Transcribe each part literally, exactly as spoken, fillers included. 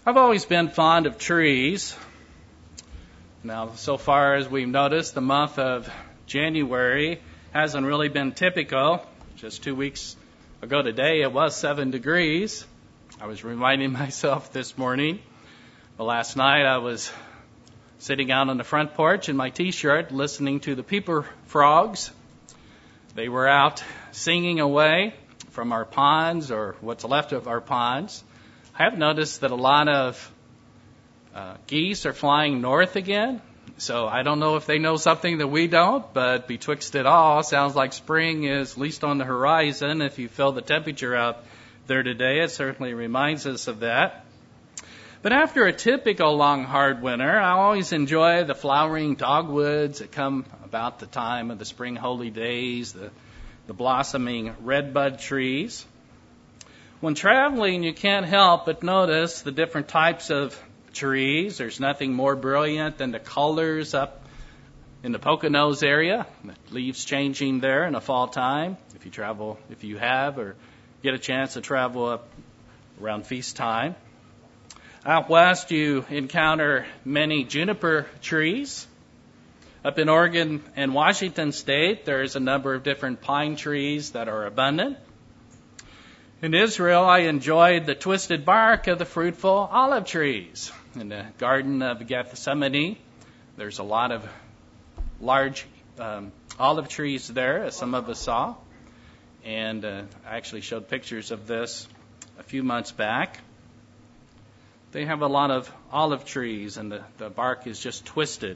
I've always been fond of trees. Now, so far as we've noticed, the month of January hasn't really been typical. Just two weeks ago today, it was seven degrees. I was reminding myself this morning. But last night, I was sitting out on the front porch in my T-shirt, listening to the peeper frogs. They were out singing away from our ponds, or what's left of our ponds. I have noticed that a lot of uh, geese are flying north again. So I don't know if they know something that we don't, but betwixt it all, sounds like spring is at least on the horizon. If you feel the temperature out there today, it certainly reminds us of that. But after a typical long, hard winter, I always enjoy the flowering dogwoods that come about the time of the spring holy days, the, the blossoming redbud trees. When traveling, you can't help but notice the different types of trees. There's nothing more brilliant than the colors up in the Poconos area, the leaves changing there in the fall time. If you travel, if you have, or get a chance to travel up around feast time. Out west, you encounter many juniper trees. Up in Oregon and Washington State, there's a number of different pine trees that are abundant. In Israel, I enjoyed the twisted bark of the fruitful olive trees. In the Garden of Gethsemane, there's a lot of large um, olive trees there, as some of us saw. And uh, I actually showed pictures of this a few months back. They have a lot of olive trees, and the, the bark is just twisted.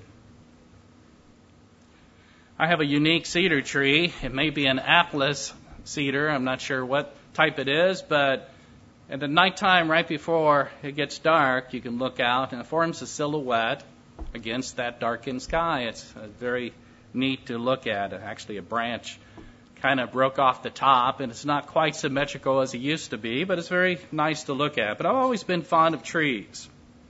I have a unique cedar tree. It may be an Atlas cedar. I'm not sure what type it is, but at the nighttime, right before it gets dark, you can look out, and it forms a silhouette against that darkened sky. It's uh, very neat to look at. Actually, a branch kind of broke off the top, and it's not quite symmetrical as it used to be, but it's very nice to look at. But I've always been fond of trees.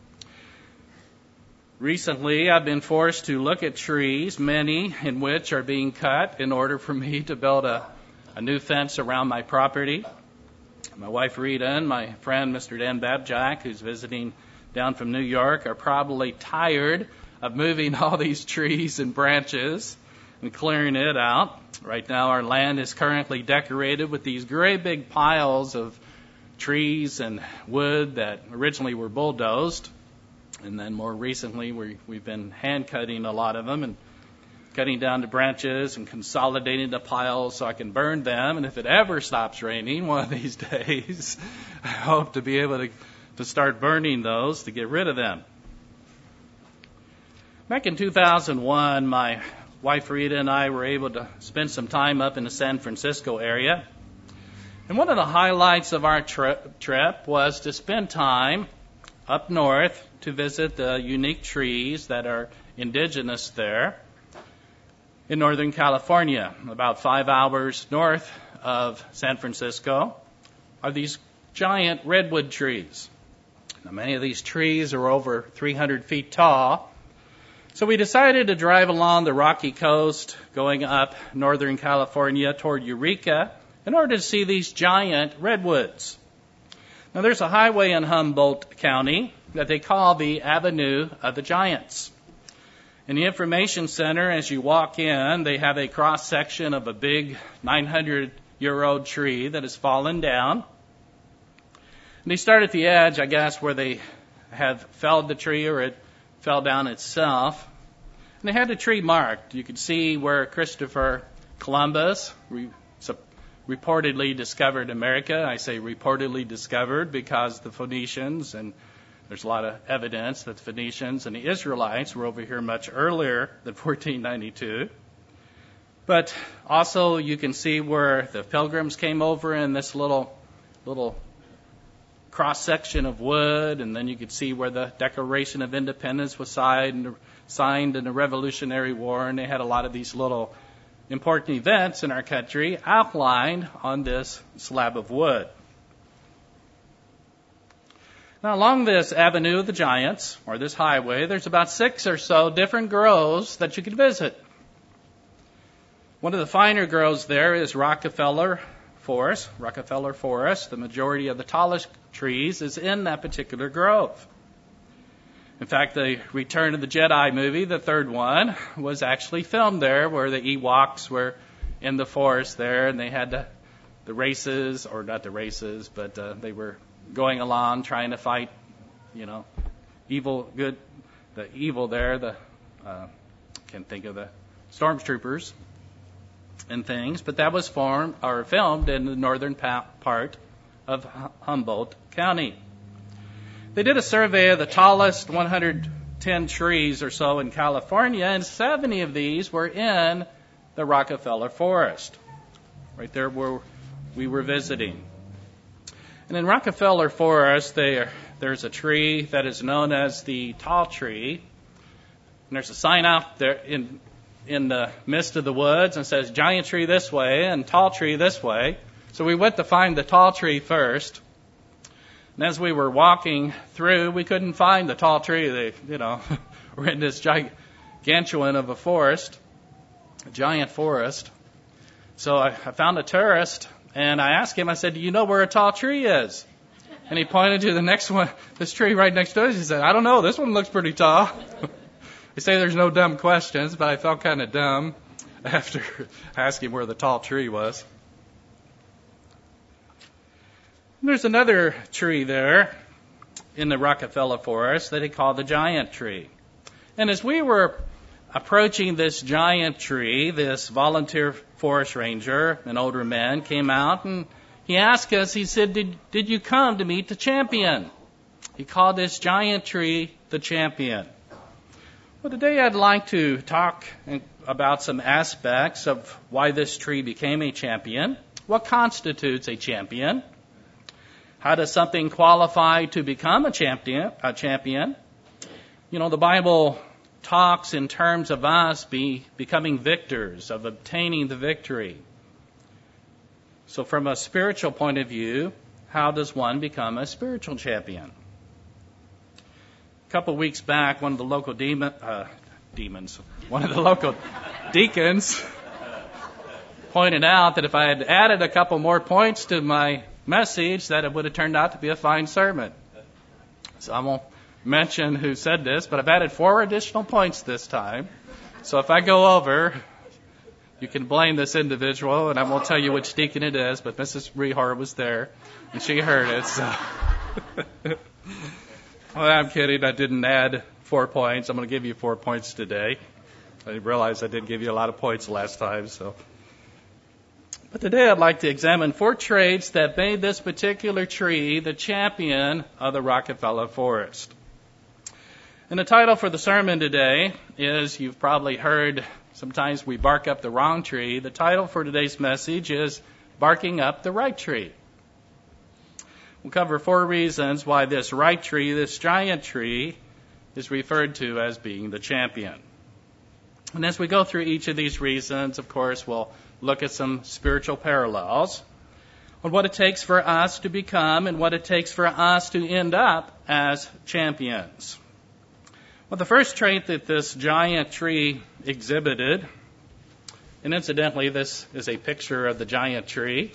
Recently, I've been forced to look at trees, many in which are being cut in order for me to build a, a new fence around my property. My wife Rita and my friend Mister Dan Babjack, who's visiting down from New York, are probably tired of moving all these trees and branches and clearing it out. Right now our land is currently decorated with these great big piles of trees and wood that originally were bulldozed. And then more recently we, we've been hand cutting a lot of them and cutting down the branches and consolidating the piles so I can burn them. And if it ever stops raining one of these days, I hope to be able to, to start burning those to get rid of them. Back in two thousand one, my wife Rita and I were able to spend some time up in the San Francisco area. And one of the highlights of our trip, trip was to spend time up north to visit the unique trees that are indigenous there. In Northern California, about five hours north of San Francisco, are these giant redwood trees. Now, many of these trees are over three hundred feet tall. So we decided to drive along the rocky coast, going up Northern California toward Eureka, in order to see these giant redwoods. Now, there's a highway in Humboldt County that they call the Avenue of the Giants. In the information center, as you walk in, they have a cross-section of a big nine hundred year old tree that has fallen down. And they start at the edge, I guess, where they have felled the tree or it fell down itself. And they had the tree marked. You could see where Christopher Columbus re- reportedly discovered America. I say reportedly discovered because the Phoenicians, and there's a lot of evidence that the Phoenicians and the Israelites were over here much earlier than fourteen ninety-two. But also you can see where the Pilgrims came over in this little little cross-section of wood, and then you could see where the Declaration of Independence was signed, signed in the Revolutionary War, and they had a lot of these little important events in our country outlined on this slab of wood. Now, along this Avenue of the Giants, or this highway, there's about six or so different groves that you can visit. One of the finer groves there is Rockefeller forest, Rockefeller Forest, the majority of the tallest trees is in that particular grove. In fact, the Return of the Jedi movie, the third one, was actually filmed there, where the Ewoks were in the forest there, and they had the, the races, or not the races, but uh, they were going along trying to fight, you know, evil, good, the evil there, the, uh, can't think of the stormtroopers and things, but that was formed, or filmed in the northern pa- part of Humboldt County. They did a survey of the tallest one hundred ten trees or so in California, and seventy of these were in the Rockefeller Forest, right there where we were visiting. And in Rockefeller Forest, there, there's a tree that is known as the tall tree. And there's a sign out there in, in the midst of the woods, and it says giant tree this way and tall tree this way. So we went to find the tall tree first. And as we were walking through, we couldn't find the tall tree. They, you know, we're in this gigantuan of a forest, a giant forest. So I, I found a tourist, and I asked him, I said, do you know where a tall tree is? And he pointed to the next one, this tree right next to us. He said, I don't know, this one looks pretty tall. They say there's no dumb questions, but I felt kind of dumb after asking where the tall tree was. There's another tree there in the Rockefeller Forest that he called the giant tree. And as we were approaching this giant tree, this volunteer forest ranger, an older man, came out and he asked us, he said, did, did you come to meet the champion? He called this giant tree the champion. Well, today I'd like to talk about some aspects of why this tree became a champion. What constitutes a champion? How does something qualify to become a champion? A champion? You know, the Bible talks in terms of us be becoming victors, of obtaining the victory. So from a spiritual point of view, how does one become a spiritual champion? A couple of weeks back, one of the local demon, uh, demons, one of the local deacons pointed out that if I had added a couple more points to my message, that it would have turned out to be a fine sermon. So I won't mention who said this, but I've added four additional points this time. So if I go over, you can blame this individual, and I won't tell you which deacon it is, but Missus Rehar was there, and she heard it. So. Well, I'm kidding. I didn't add four points. I'm going to give you four points today. I realize I did give you a lot of points last time, so. But today I'd like to examine four traits that made this particular tree the champion of the Rockefeller Forest. And the title for the sermon today is, you've probably heard, sometimes we bark up the wrong tree. The title for today's message is Barking Up the Right Tree. We'll cover four reasons why this right tree, this giant tree, is referred to as being the champion. And as we go through each of these reasons, of course, we'll look at some spiritual parallels on what it takes for us to become and what it takes for us to end up as champions. Well, the first trait that this giant tree exhibited, and incidentally, this is a picture of the giant tree.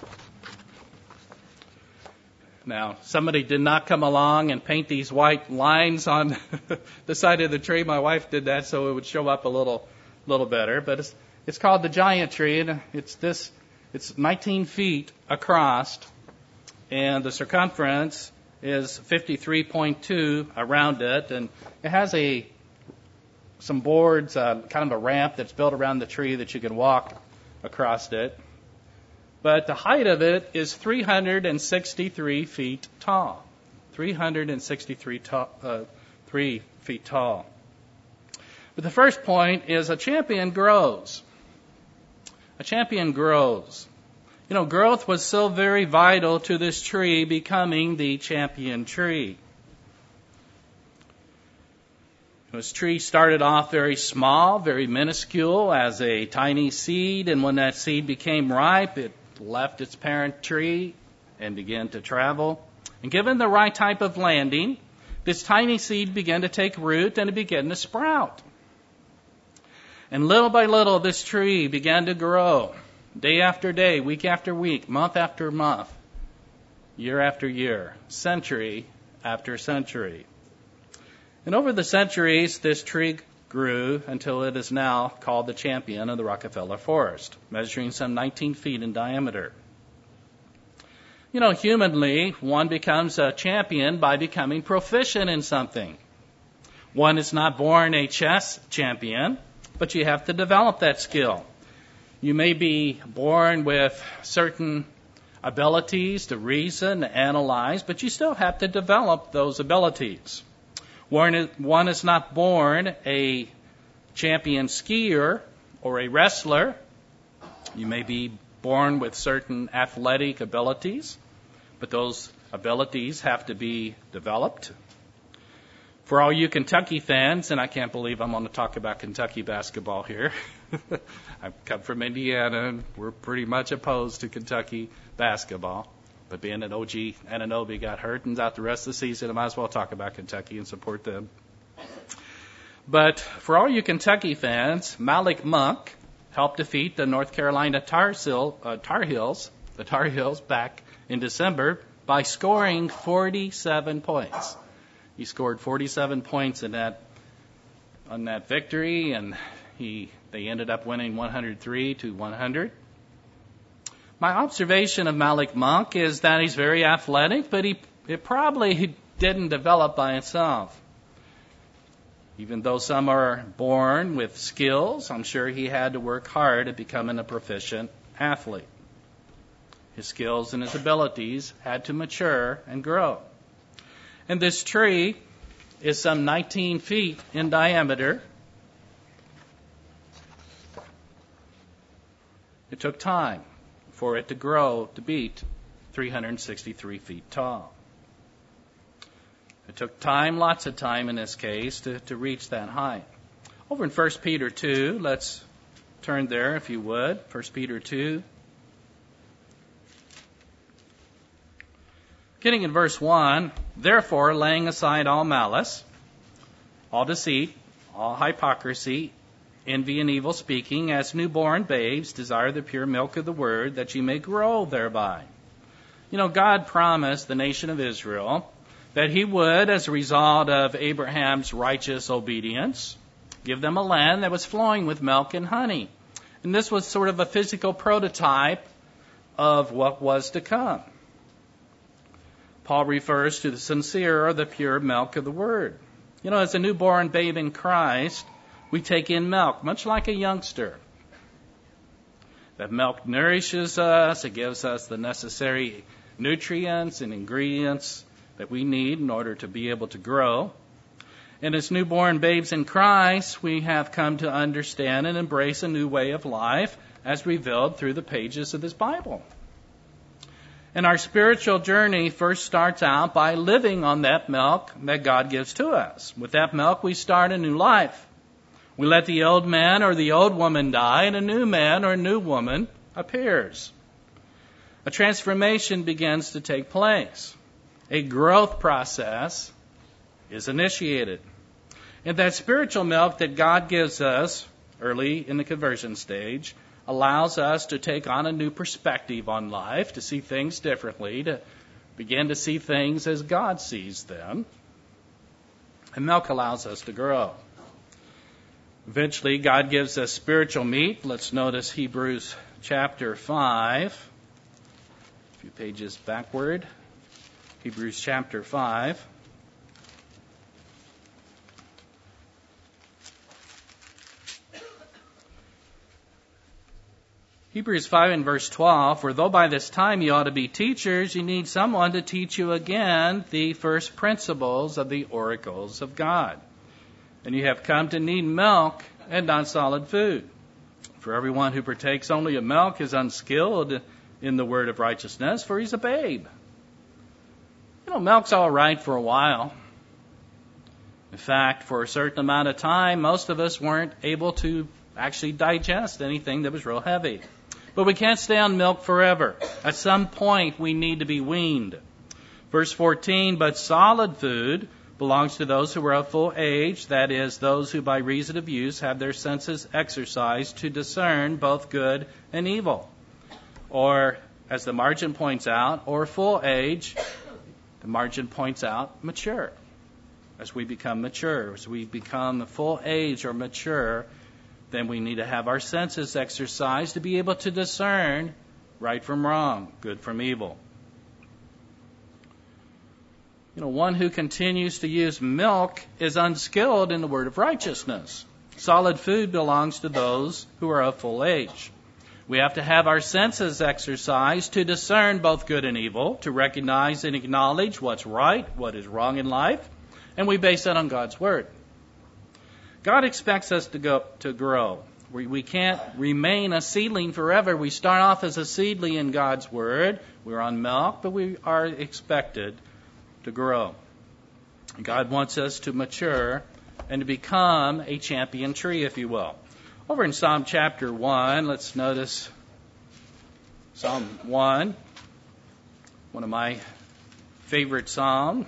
Now, somebody did not come along and paint these white lines on the side of the tree. My wife did that so it would show up a little, little better. But it's, it's called the giant tree, and it's this. It's nineteen feet across, and the circumference is fifty-three point two around it, and it has a some boards, uh, kind of a ramp that's built around the tree that you can walk across it. But the height of it is three hundred sixty-three feet tall. three hundred sixty-three ta- uh, three feet tall. But the first point is a champion grows. A champion grows. You know, growth was so very vital to this tree becoming the champion tree. This tree started off very small, very minuscule as a tiny seed, and when that seed became ripe, it left its parent tree and began to travel. And given the right type of landing, this tiny seed began to take root and it began to sprout. And little by little, this tree began to grow. day after day, week after week, month after month, year after year, century after century. And over the centuries, this tree grew until it is now called the champion of the Rockefeller Forest, measuring some nineteen feet in diameter. You know, humanly, one becomes a champion by becoming proficient in something. One is not born a chess champion, but you have to develop that skill. You may be born with certain abilities to reason, to analyze, but you still have to develop those abilities. One is not born a champion skier or a wrestler. You may be born with certain athletic abilities, but those abilities have to be developed. For all you Kentucky fans, and I can't believe I'm going to talk about Kentucky basketball here. I've come from Indiana, and we're pretty much opposed to Kentucky basketball. But being that O G Anunoby got hurt and out the rest of the season, I might as well talk about Kentucky and support them. But for all you Kentucky fans, Malik Monk helped defeat the North Carolina Tar, Heel, uh, Tar Heels, the Tar Heels, back in December by scoring forty-seven points. He scored forty-seven points in that on that victory, and he they ended up winning one hundred three to one hundred. My observation of Malik Monk is that he's very athletic, but he it probably didn't develop by itself. Even though some are born with skills, I'm sure he had to work hard at becoming a proficient athlete. His skills and his abilities had to mature and grow. And this tree is some nineteen feet in diameter. It took time for it to grow to be three hundred sixty-three feet tall. It took time, lots of time in this case, to, to reach that height. Over in First Peter two, let's turn there if you would. First Peter two. Beginning in verse one, therefore, laying aside all malice, all deceit, all hypocrisy, envy and evil speaking, as newborn babes, desire the pure milk of the word, that you may grow thereby. You know, God promised the nation of Israel that he would, as a result of Abraham's righteous obedience, give them a land that was flowing with milk and honey. And this was sort of a physical prototype of what was to come. Paul refers to the sincere or the pure milk of the word. You know, as a newborn babe in Christ, we take in milk, much like a youngster. That milk nourishes us. It gives us the necessary nutrients and ingredients that we need in order to be able to grow. And as newborn babes in Christ, we have come to understand and embrace a new way of life as revealed through the pages of this Bible. And our spiritual journey first starts out by living on that milk that God gives to us. With that milk, we start a new life. We let the old man or the old woman die, and a new man or new woman appears. A transformation begins to take place. A growth process is initiated. And that spiritual milk that God gives us early in the conversion stage allows us to take on a new perspective on life, to see things differently, to begin to see things as God sees them. And milk allows us to grow. Eventually, God gives us spiritual meat. Let's notice Hebrews chapter five. A few pages backward. Hebrews chapter five. Hebrews five and verse twelve, for though by this time you ought to be teachers, you need someone to teach you again the first principles of the oracles of God. And you have come to need milk and not solid food. For everyone who partakes only of milk is unskilled in the word of righteousness, for he's a babe. You know, milk's all right for a while. In fact, for a certain amount of time, most of us weren't able to actually digest anything that was real heavy. But we can't stay on milk forever. At some point, we need to be weaned. Verse fourteen, but solid food belongs to those who are of full age, that is, those who by reason of use have their senses exercised to discern both good and evil. or as the margin points out, or full age. The margin points out mature. As we become mature, as we become the full age or mature, then we need to have our senses exercised to be able to discern right from wrong, good from evil. You know, one who continues to use milk is unskilled in the word of righteousness. Solid food belongs to those who are of full age. We have to have our senses exercised to discern both good and evil, to recognize and acknowledge what's right, what is wrong in life, and we base that on God's Word. God expects us to go to grow. We, we can't remain a seedling forever. We start off as a seedling in God's Word. We're on milk, but we are expected to grow. God wants us to mature and to become a champion tree, if you will. Over in Psalm chapter one, let's notice Psalm one, one of my favorite psalms.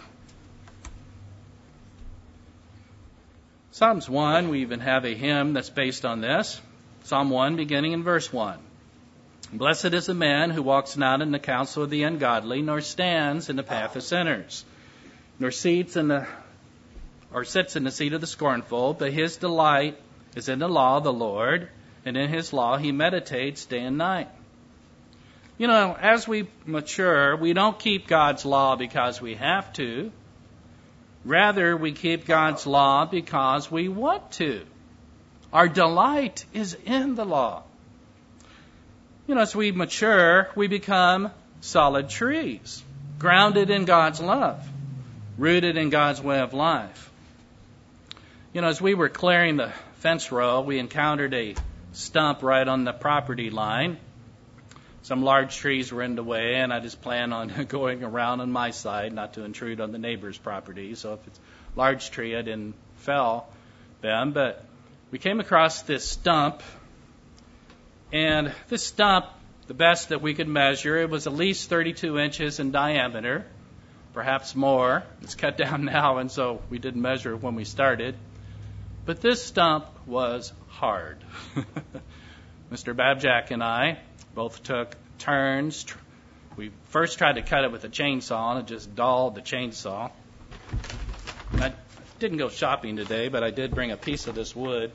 Psalms one, we even have a hymn that's based on this. Psalm one, beginning in verse one. Blessed is the man who walks not in the counsel of the ungodly, nor stands in the path of sinners, nor seats in the or sits in the seat of the scornful, but his delight is in the law of the Lord, and in his law he meditates day and night. You know, as we mature, we don't keep God's law because we have to. Rather, we keep God's law because we want to. Our delight is in the law. You know, as we mature, we become solid trees, grounded in God's love, rooted in God's way of life. You know, as we were clearing the fence row, we encountered a stump right on the property line. Some large trees were in the way, and I just planned on going around on my side, not to intrude on the neighbor's property. So if it's a large tree, I didn't fell them. But we came across this stump, and this stump, the best that we could measure, it was at least thirty-two inches in diameter, perhaps more. It's cut down now, and so we didn't measure it when we started. But this stump was hard. Mister Babjack and I both took turns. We first tried to cut it with a chainsaw, and it just dulled the chainsaw. I didn't go shopping today, but I did bring a piece of this wood.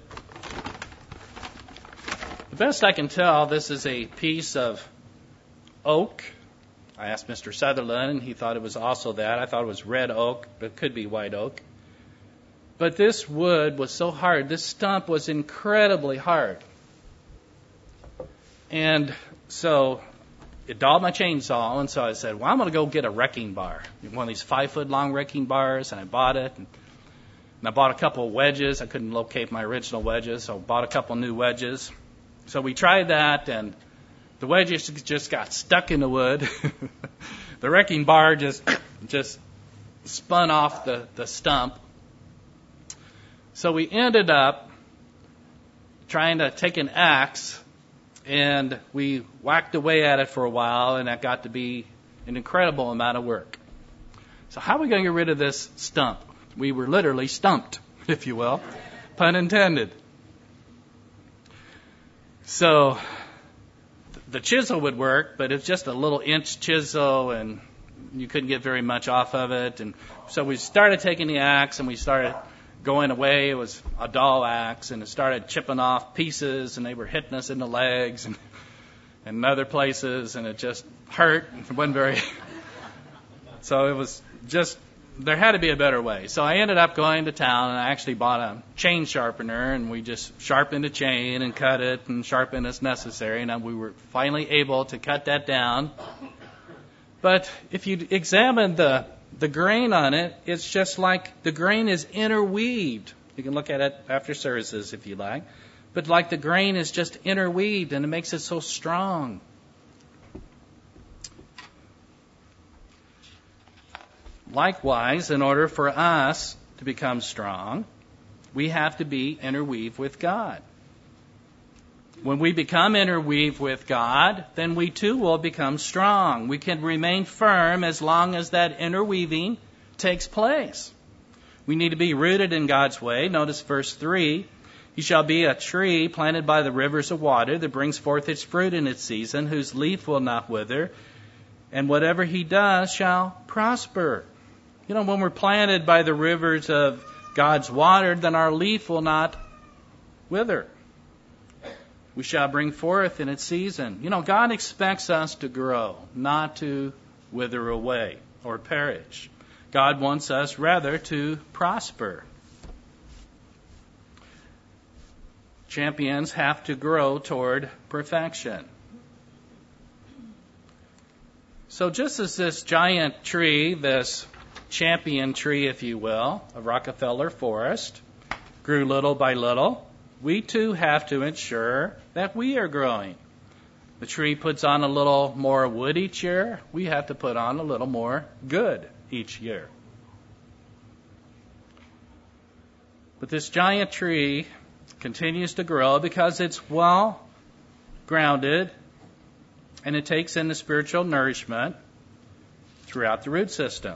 The best I can tell, this is a piece of oak. I asked Mister Sutherland, and he thought it was also that. I thought it was red oak, but it could be white oak. But this wood was so hard. This stump was incredibly hard. And so it dulled my chainsaw, and so I said, well, I'm going to go get a wrecking bar, one of these five-foot-long wrecking bars, and I bought it. And, and I bought a couple of wedges. I couldn't locate my original wedges, so I bought a couple new wedges. So we tried that, and the wedges just got stuck in the wood. The wrecking bar just just spun off the, the stump. So we ended up trying to take an axe, and we whacked away at it for a while, and that got to be an incredible amount of work. So how are we going to get rid of this stump? We were literally stumped, if you will, pun intended. So the chisel would work, but it's just a little inch chisel, and you couldn't get very much off of it. And so we started taking the axe, and we started going away. It was a dull axe, and it started chipping off pieces, and they were hitting us in the legs and, and other places, and it just hurt. It wasn't very... So it was just... There had to be a better way. So I ended up going to town, and I actually bought a chain sharpener, and we just sharpened the chain and cut it and sharpened as necessary, and we were finally able to cut that down. But if you examine the the grain on it, it's just like the grain is interweaved. You can look at it after services if you like. But like the grain is just interweaved, and it makes it so strong. Likewise, in order for us to become strong, we have to be interweaved with God. When we become interweaved with God, then we too will become strong. We can remain firm as long as that interweaving takes place. We need to be rooted in God's way. Notice verse three. He shall be a tree planted by the rivers of water that brings forth its fruit in its season, whose leaf will not wither, and whatever he does shall prosper. You know, when we're planted by the rivers of God's water, then our leaf will not wither. We shall bring forth in its season. You know, God expects us to grow, not to wither away or perish. God wants us rather to prosper. Champions have to grow toward perfection. So just as this giant tree, this champion tree, if you will, of Rockefeller Forest, grew little by little, we too have to ensure that we are growing. The tree puts on a little more wood each year. We have to put on a little more good each year. But this giant tree continues to grow because it's well grounded and it takes in the spiritual nourishment throughout the root system.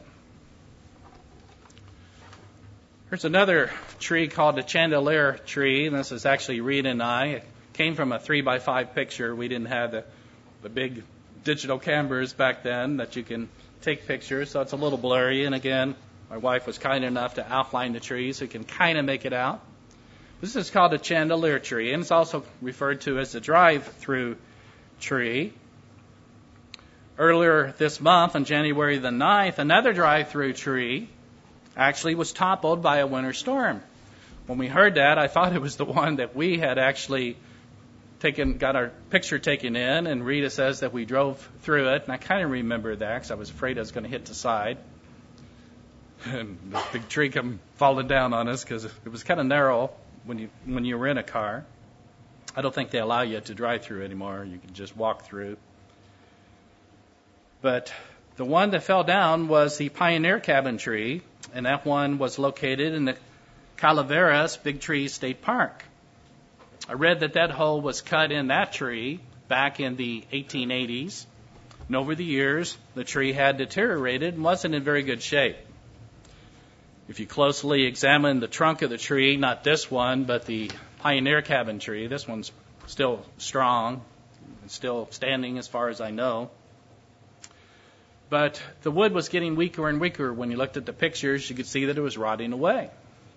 There's another tree called the chandelier tree, and this is actually Reed and I. It came from a three by five picture. We didn't have the, the big digital cameras back then that you can take pictures, so it's a little blurry. And again, my wife was kind enough to outline the tree so you can kind of make it out. This is called a chandelier tree, and it's also referred to as the drive-through tree. Earlier this month, on January the ninth, another drive-through tree actually was toppled by a winter storm. When we heard that, I thought it was the one that we had actually taken, got our picture taken in, and Rita says that we drove through it, and I kind of remember that because I was afraid I was going to hit the side. And the big tree come falling down on us because it was kind of narrow when you when you were in a car. I don't think they allow you to drive through anymore. You can just walk through. But the one that fell down was the pioneer cabin tree, and that one was located in the Calaveras Big Tree State Park. I read that that hole was cut in that tree back in the eighteen eighties, and over the years, the tree had deteriorated and wasn't in very good shape. If you closely examine the trunk of the tree, not this one, but the pioneer cabin tree, this one's still strong, and still standing as far as I know. But the wood was getting weaker and weaker. When you looked at the pictures, you could see that it was rotting away.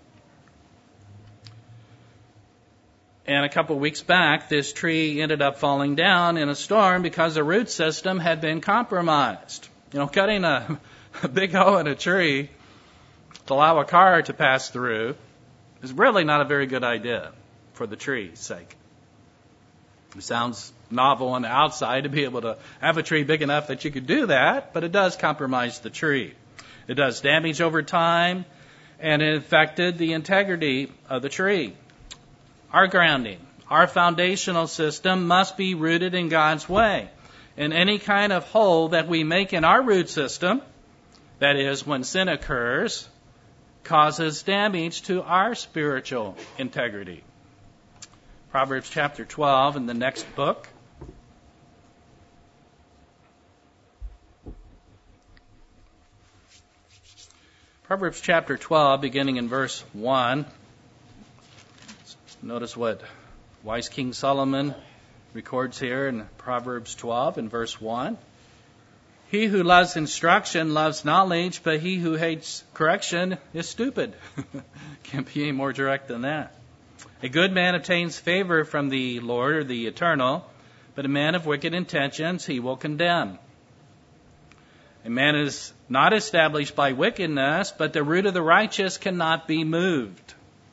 And a couple of weeks back, this tree ended up falling down in a storm because the root system had been compromised. You know, cutting a, a big hole in a tree to allow a car to pass through is really not a very good idea for the tree's sake. It sounds novel on the outside to be able to have a tree big enough that you could do that, but it does compromise the tree. It does damage over time, and it affected the integrity of the tree. Our grounding, our foundational system must be rooted in God's way. And any kind of hole that we make in our root system, that is, when sin occurs, causes damage to our spiritual integrity. Proverbs chapter twelve in the next book. Proverbs chapter twelve, beginning in verse one. Notice what wise King Solomon records here in Proverbs twelve in verse one. He who loves instruction loves knowledge, but he who hates correction is stupid. Can't be any more direct than that. A good man obtains favor from the Lord or the Eternal, but a man of wicked intentions he will condemn. A man is not established by wickedness, but the root of the righteous cannot be moved.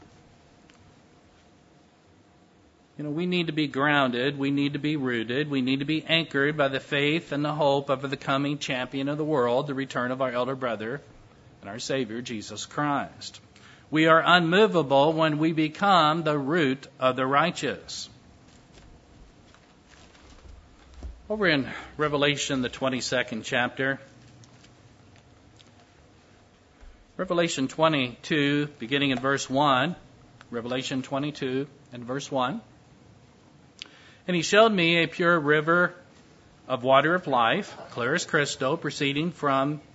You know, we need to be grounded, we need to be rooted, we need to be anchored by the faith and the hope of the coming champion of the world, the return of our elder brother and our Savior, Jesus Christ. We are unmovable when we become the root of the righteous. Over in Revelation, the twenty-second chapter, Revelation twenty-two, beginning in verse one, Revelation twenty-two and verse one. And he showed me a pure river of water of life, clear as crystal, proceeding from the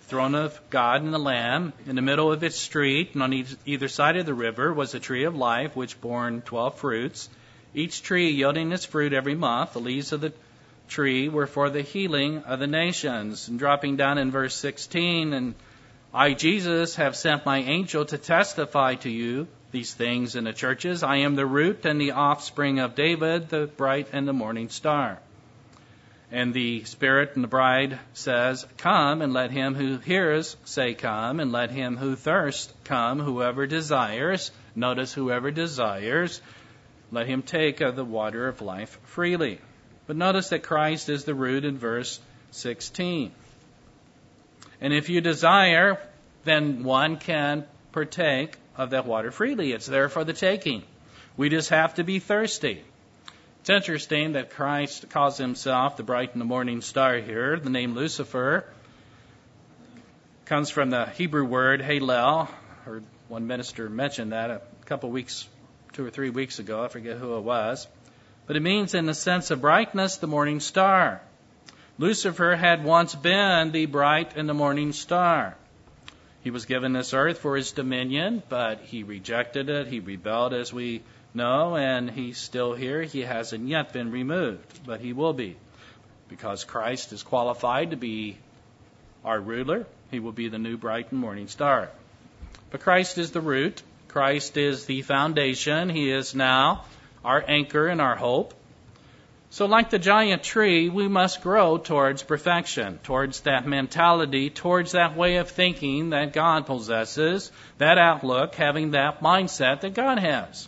throne of God and the Lamb. In the middle of its street, and on each, either side of the river, was a tree of life, which bore twelve fruits, each tree yielding its fruit every month. The leaves of the tree were for the healing of the nations. And dropping down in verse sixteen, and I, Jesus, have sent my angel to testify to you these things in the churches. I am the root and the offspring of David, the bright and the morning star. And the Spirit and the bride says, come, and let him who hears say, come, and let him who thirsts come, whoever desires. Notice, whoever desires, let him take of the water of life freely. But notice that Christ is the root in verse sixteen. And if you desire, then one can partake of that water freely. It's there for the taking. We just have to be thirsty. It's interesting that Christ calls himself the bright and the morning star here. The name Lucifer comes from the Hebrew word Halel. I heard one minister mention that a couple weeks, two or three weeks ago. I forget who it was. But it means, in the sense of brightness, the morning star. Lucifer had once been the bright and the morning star. He was given this earth for his dominion, but he rejected it. He rebelled, as we know, and he's still here. He hasn't yet been removed, but he will be. Because Christ is qualified to be our ruler, he will be the new bright and morning star. But Christ is the root. Christ is the foundation. He is now our anchor and our hope. So like the giant tree, we must grow towards perfection, towards that mentality, towards that way of thinking that God possesses, that outlook, having that mindset that God has.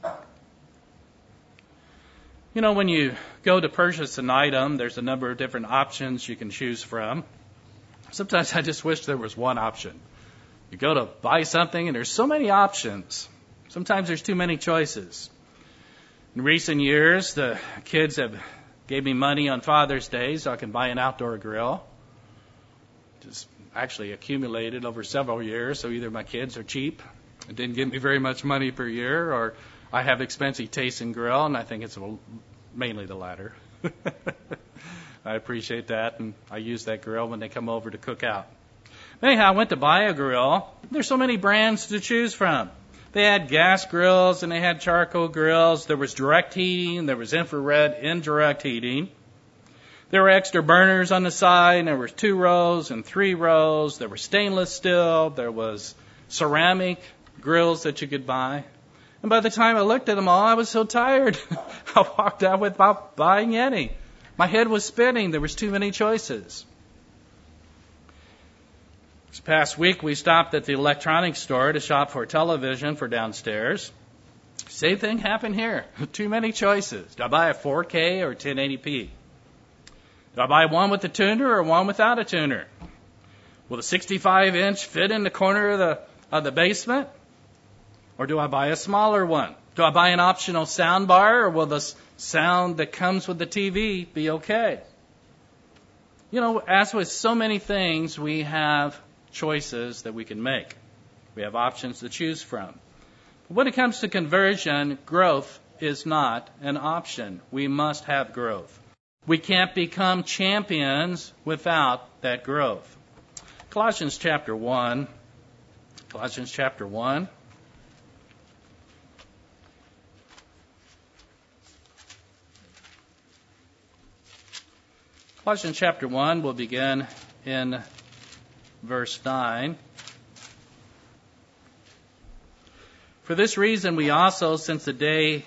You know, when you go to purchase an item, there's a number of different options you can choose from. Sometimes I just wish there was one option. You go to buy something and there's so many options. Sometimes there's too many choices. In recent years, the kids have gave me money on Father's Day so I can buy an outdoor grill. Just actually accumulated over several years, so either my kids are cheap and didn't give me very much money per year, or I have expensive taste in grill, and I think it's mainly the latter. I appreciate that, and I use that grill when they come over to cook out. Anyhow, I went to buy a grill. There's so many brands to choose from. They had gas grills and they had charcoal grills. There was direct heating. There was infrared indirect heating. There were extra burners on the side. And there were two rows and three rows. There were stainless steel. There was ceramic grills that you could buy. And by the time I looked at them all, I was so tired. I walked out without buying any. My head was spinning. There was too many choices. This past week, we stopped at the electronics store to shop for a television for downstairs. Same thing happened here. Too many choices. Do I buy a four K or ten eighty p? Do I buy one with a tuner or one without a tuner? Will the sixty-five inch fit in the corner of the, of the basement? Or do I buy a smaller one? Do I buy an optional sound bar, or will the sound that comes with the T V be okay? You know, as with so many things, we have choices that we can make. We have options to choose from. But when it comes to conversion, growth is not an option. We must have growth. We can't become champions without that growth. Colossians chapter one. Colossians chapter one. Colossians chapter one will begin in verse nine. For this reason we also, since the day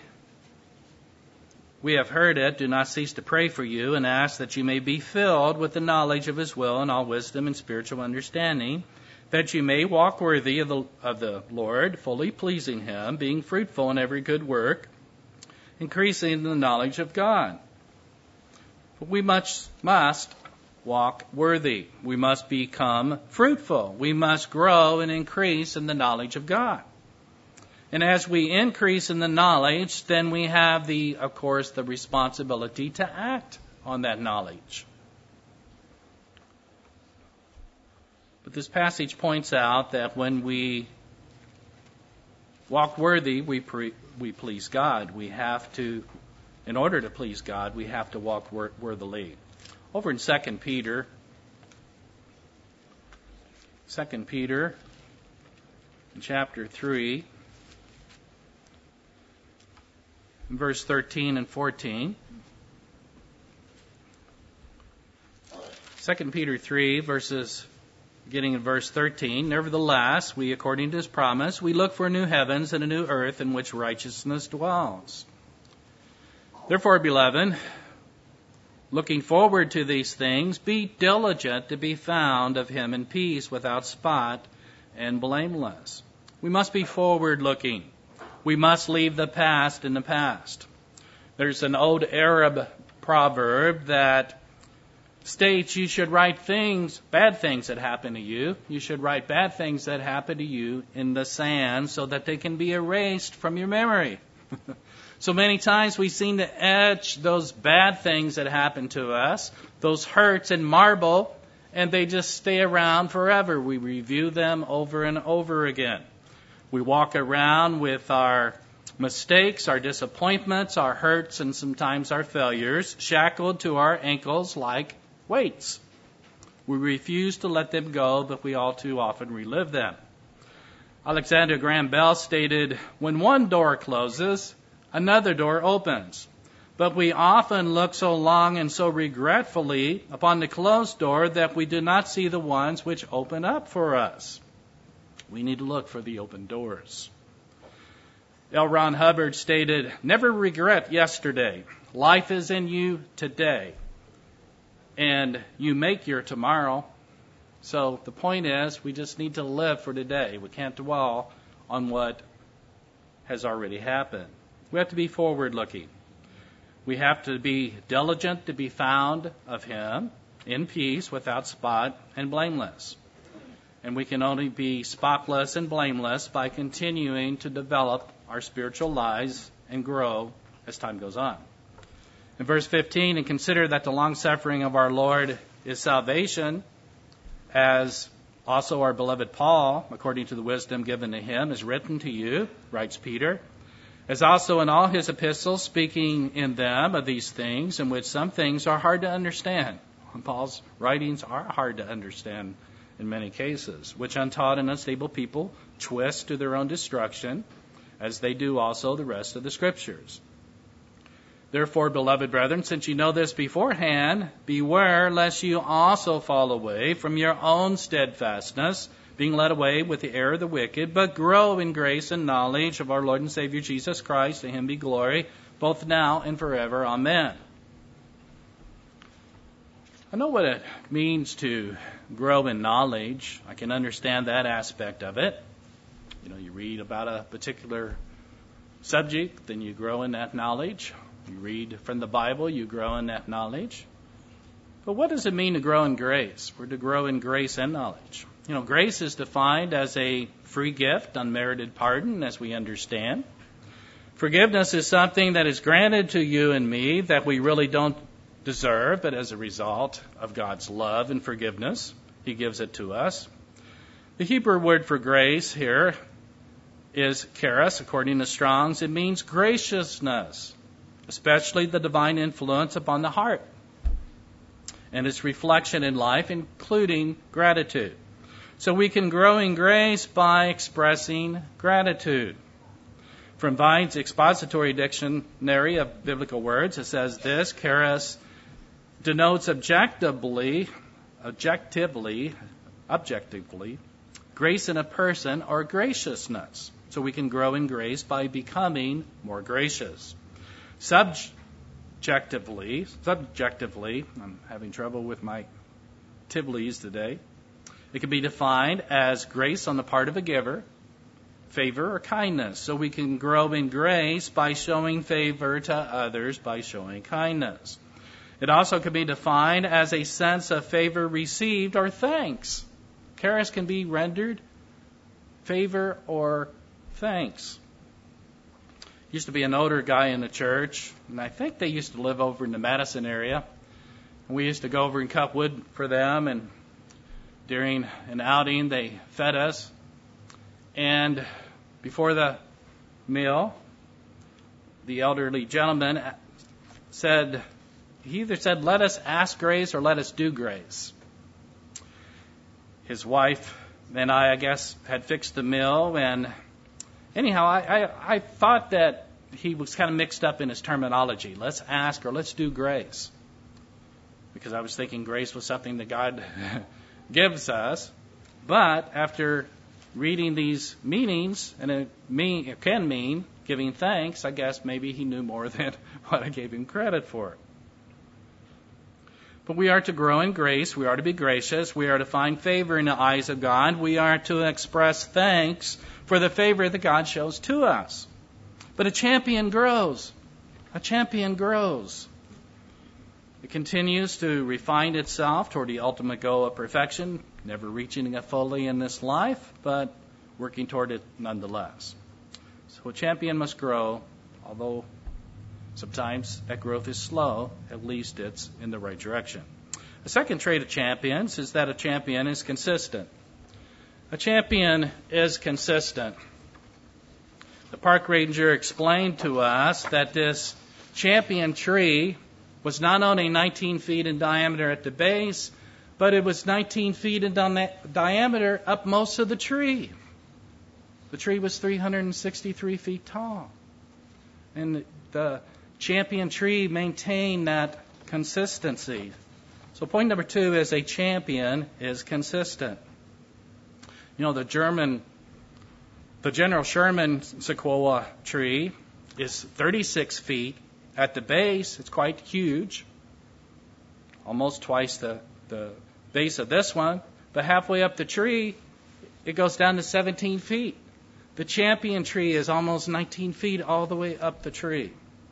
we have heard it, do not cease to pray for you and ask that you may be filled with the knowledge of his will and all wisdom and spiritual understanding, that you may walk worthy of the, of the Lord, fully pleasing him, being fruitful in every good work, increasing in the knowledge of God. But we must, must walk worthy. We must become fruitful. We must grow and increase in the knowledge of God. And as we increase in the knowledge, then we have the, of course, the responsibility to act on that knowledge. But this passage points out that when we walk worthy, we pre, we please God. We have to, in order to please God, we have to walk wor- worthily. Over in Second Peter, Second Peter chapter three, verse thirteen and fourteen. Second Peter three, verses beginning in verse thirteen. Nevertheless, we, according to his promise, we look for new heavens and a new earth in which righteousness dwells. Therefore, beloved, looking forward to these things, be diligent to be found of him in peace, without spot and blameless. We must be forward-looking. We must leave the past in the past. There's an old Arab proverb that states you should write things, bad things that happen to you. You should write bad things that happen to you in the sand so that they can be erased from your memory. So many times we seem to etch those bad things that happen to us, those hurts in marble, and they just stay around forever. We review them over and over again. We walk around with our mistakes, our disappointments, our hurts, and sometimes our failures, shackled to our ankles like weights. We refuse to let them go, but we all too often relive them. Alexander Graham Bell stated, "When one door closes, another door opens. But we often look so long and so regretfully upon the closed door that we do not see the ones which open up for us." We need to look for the open doors. L. Ron Hubbard stated, "Never regret yesterday. Life is in you today, and you make your tomorrow." So the point is, we just need to live for today. We can't dwell on what has already happened. We have to be forward-looking. We have to be diligent to be found of him in peace, without spot and blameless. And we can only be spotless and blameless by continuing to develop our spiritual lives and grow as time goes on. In verse fifteen, "And consider that the long-suffering of our Lord is salvation, as also our beloved Paul, according to the wisdom given to him, is written to you," writes Peter, "as also in all his epistles, speaking in them of these things, in which some things are hard to understand." Paul's writings are hard to understand in many cases, "which untaught and unstable people twist to their own destruction, as they do also the rest of the Scriptures. Therefore, beloved brethren, since you know this beforehand, beware lest you also fall away from your own steadfastness, being led away with the error of the wicked, but grow in grace and knowledge of our Lord and Savior Jesus Christ. To him be glory, both now and forever. Amen." I know what it means to grow in knowledge. I can understand that aspect of it. You know, you read about a particular subject, then you grow in that knowledge. You read from the Bible, you grow in that knowledge. But what does it mean to grow in grace? We're to grow in grace and knowledge. You know, grace is defined as a free gift, unmerited pardon, as we understand. Forgiveness is something that is granted to you and me that we really don't deserve, but as a result of God's love and forgiveness, He gives it to us. The Hebrew word for grace here is charis, according to Strong's. It means graciousness, especially the divine influence upon the heart and its reflection in life, including gratitude. So we can grow in grace by expressing gratitude. From Vine's Expository Dictionary of Biblical Words, it says this: charis denotes objectively, objectively, objectively, grace in a person or graciousness. So we can grow in grace by becoming more gracious. Subjectively, subjectively, I'm having trouble with my Tiblies today. It can be defined as grace on the part of a giver, favor or kindness. So we can grow in grace by showing favor to others, by showing kindness. It also can be defined as a sense of favor received or thanks. Charis can be rendered favor or thanks. Used to be an older guy in the church, and I think they used to live over in the Madison area. And we used to go over and cut wood for them, and during an outing they fed us. And before the meal, the elderly gentleman said, he either said, "Let us ask grace," or "Let us do grace." His wife and I, I guess, had fixed the mill. And anyhow, I, I, I thought that he was kind of mixed up in his terminology. Let's ask or let's do grace. Because I was thinking grace was something that God gives us. But after reading these meanings, and it, mean, it can mean giving thanks, I guess maybe he knew more than what I gave him credit for. But we are to grow in grace. We are to be gracious. We are to find favor in the eyes of God. We are to express thanks for the favor that God shows to us. But a champion grows. A champion grows. It continues to refine itself toward the ultimate goal of perfection, never reaching it fully in this life, but working toward it nonetheless. So a champion must grow, although sometimes that growth is slow, at least it's in the right direction. The second trait of champions is that a champion is consistent. A champion is consistent. The park ranger explained to us that this champion tree was not only nineteen feet in diameter at the base, but it was nineteen feet in di- diameter up most of the tree. The tree was three hundred sixty-three feet tall. And the champion tree maintained that consistency. So point number two is a champion is consistent. You know, the German, the General Sherman sequoia tree is thirty-six feet. At the base, it's quite huge, almost twice the, the base of this one. But halfway up the tree, it goes down to seventeen feet. The champion tree is almost nineteen feet all the way up the tree.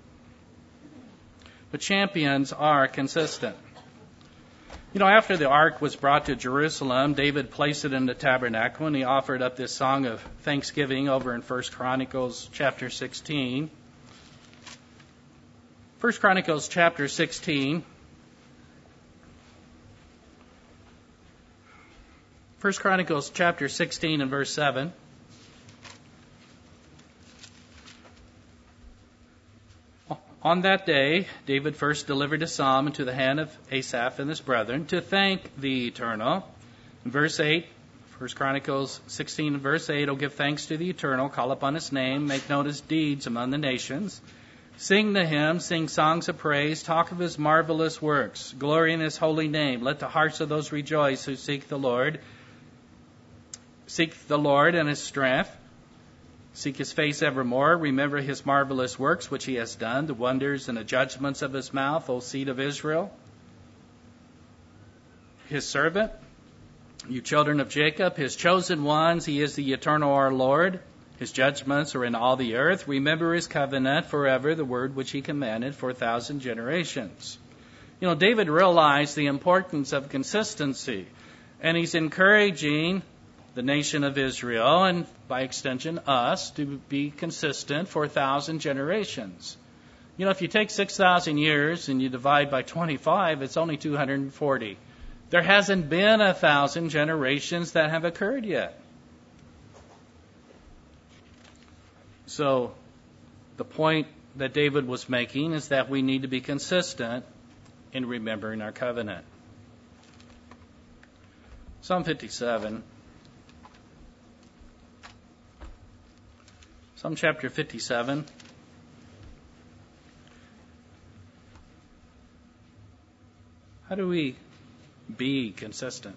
But champions are consistent. You know, after the ark was brought to Jerusalem, David placed it in the tabernacle, and he offered up this song of thanksgiving over in First Chronicles chapter sixteen. First Chronicles chapter sixteen. First Chronicles chapter sixteen and verse seven. On that day, David first delivered a psalm into the hand of Asaph and his brethren to thank the Eternal. In verse eight, First Chronicles sixteen and verse eight, "Oh, give thanks to the Eternal, call upon his name, make known his deeds among the nations. Sing the hymn, sing songs of praise, talk of his marvelous works, glory in his holy name. Let the hearts of those rejoice who seek the Lord. Seek the Lord and his strength. Seek his face evermore. Remember his marvelous works which he has done, the wonders and the judgments of his mouth, O seed of Israel. His servant, you children of Jacob, his chosen ones, he is the eternal our Lord. His judgments are in all the earth. Remember his covenant forever, the word which he commanded for a thousand generations." You know, David realized the importance of consistency, and he's encouraging the nation of Israel, and by extension us, to be consistent for a thousand generations. You know, if you take six thousand years and you divide by twenty-five, it's only two hundred forty. There hasn't been a thousand generations that have occurred yet. So the point that David was making is that we need to be consistent in remembering our covenant. Psalm fifty-seven. Psalm chapter fifty-seven. How do we be consistent?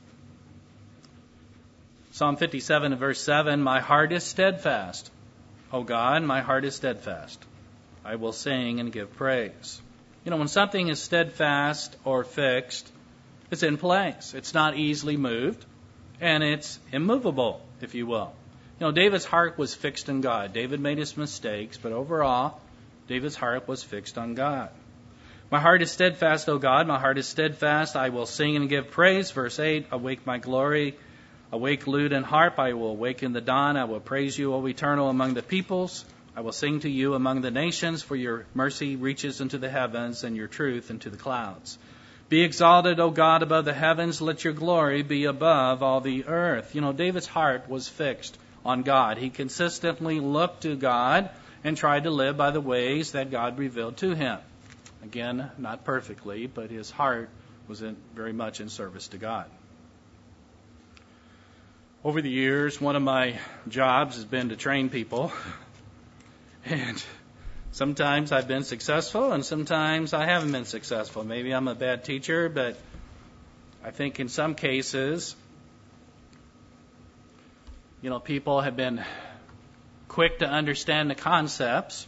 Psalm fifty-seven and verse seven, "My heart is steadfast. O God, my heart is steadfast. I will sing and give praise." You know, when something is steadfast or fixed, it's in place. It's not easily moved, and it's immovable, if you will. You know, David's heart was fixed in God. David made his mistakes, but overall, David's heart was fixed on God. "My heart is steadfast, O God, my heart is steadfast. I will sing and give praise." Verse eight, "Awake my glory. Awake lute and harp, I will awaken the dawn. I will praise you, O Eternal, among the peoples. I will sing to you among the nations, for your mercy reaches into the heavens and your truth into the clouds. Be exalted, O God, above the heavens. Let your glory be above all the earth." You know, David's heart was fixed on God. He consistently looked to God and tried to live by the ways that God revealed to him. Again, not perfectly, but his heart was in, very much in service to God. Over the years, one of my jobs has been to train people. And sometimes I've been successful and sometimes I haven't been successful. Maybe I'm a bad teacher, but I think in some cases, you know, people have been quick to understand the concepts.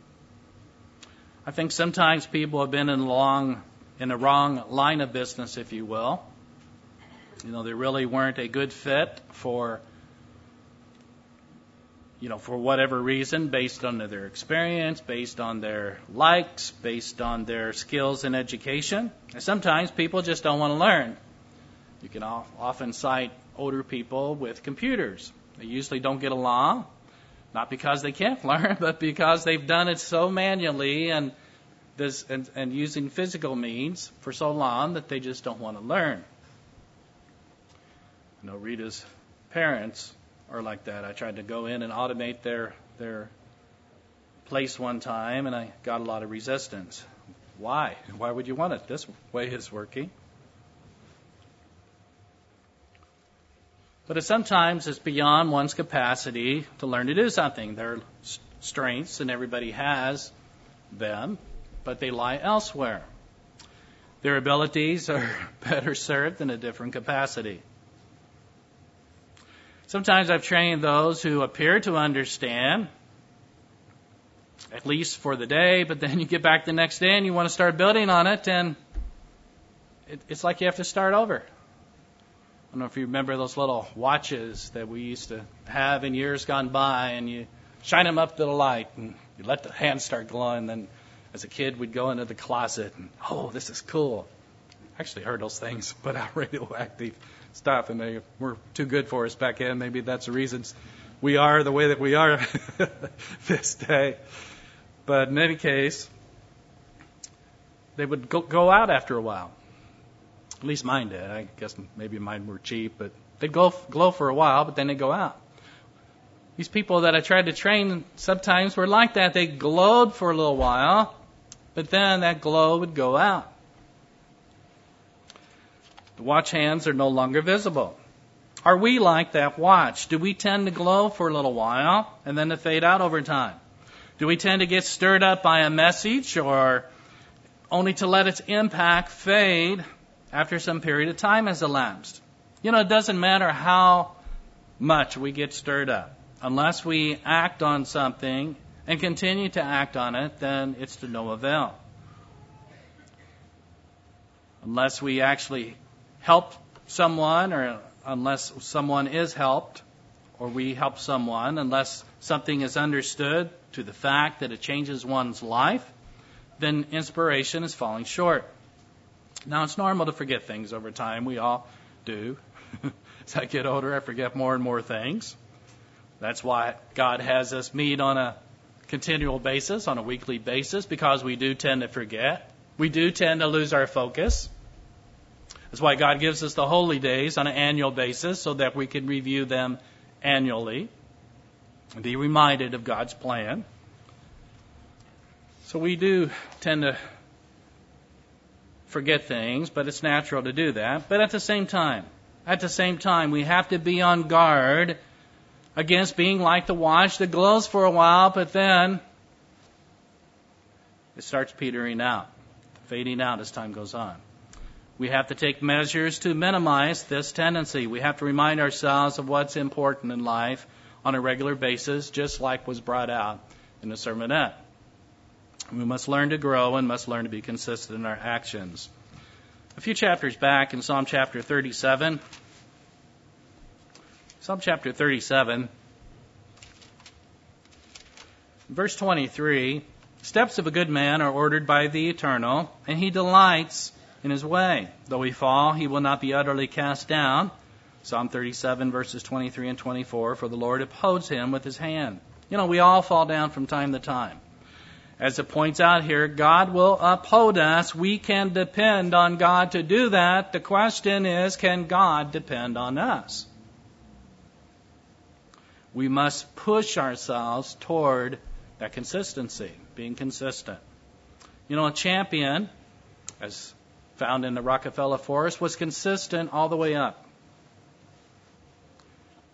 I think sometimes people have been in the long, in the wrong line of business, if you will. You know, they really weren't a good fit for, you know, for whatever reason, based on their experience, based on their likes, based on their skills in education. And sometimes people just don't want to learn. You can often cite older people with computers. They usually don't get along, not because they can't learn, but because they've done it so manually and this and, and using physical means for so long that they just don't want to learn. You know, Rita's parents are like that. I tried to go in and automate their their place one time, and I got a lot of resistance. Why? Why would you want it? This way is working. But it sometimes it's beyond one's capacity to learn to do something. There are strengths, and everybody has them, but they lie elsewhere. Their abilities are better served in a different capacity. Sometimes I've trained those who appear to understand, at least for the day, but then you get back the next day and you want to start building on it, and it, it's like you have to start over. I don't know if you remember those little watches that we used to have in years gone by, and you shine them up to the light, and you let the hands start glowing. Then as a kid, we'd go into the closet, and, oh, this is cool. I actually heard those things put out radioactive stuff, and they were too good for us back then. Maybe that's the reason we are the way that we are this day. But in any case, they would go, go out after a while. At least mine did. I guess maybe mine were cheap, but they'd glow, glow for a while, but then they'd go out. These people that I tried to train sometimes were like that. They glowed for a little while, but then that glow would go out. The watch hands are no longer visible. Are we like that watch? Do we tend to glow for a little while and then to fade out over time? Do we tend to get stirred up by a message or only to let its impact fade after some period of time has elapsed? You know, it doesn't matter how much we get stirred up. Unless we act on something and continue to act on it, then it's to no avail. Unless we actually help someone, or unless someone is helped, or we help someone, unless something is understood to the fact that it changes one's life, then inspiration is falling short. Now, it's normal to forget things over time. We all do. As I get older, I forget more and more things. That's why God has us meet on a continual basis, on a weekly basis, because we do tend to forget. We do tend to lose our focus. That's why God gives us the holy days on an annual basis, so that we can review them annually and be reminded of God's plan. So we do tend to forget things, but it's natural to do that. But at the same time, at the same time, we have to be on guard against being like the watch that glows for a while, but then it starts petering out, fading out as time goes on. We have to take measures to minimize this tendency. We have to remind ourselves of what's important in life on a regular basis, just like was brought out in the sermonette. We must learn to grow and must learn to be consistent in our actions. A few chapters back in Psalm chapter thirty-seven, Psalm chapter thirty-seven, verse twenty-three, steps of a good man are ordered by the Eternal, and he delights in his way. Though he fall, he will not be utterly cast down. Psalm thirty-seven, verses twenty-three and twenty-four, for the Lord upholds him with his hand. You know, we all fall down from time to time. As it points out here, God will uphold us. We can depend on God to do that. The question is, can God depend on us? We must push ourselves toward that consistency, being consistent. You know, a champion, as found in the Rockefeller Forest, was consistent all the way up.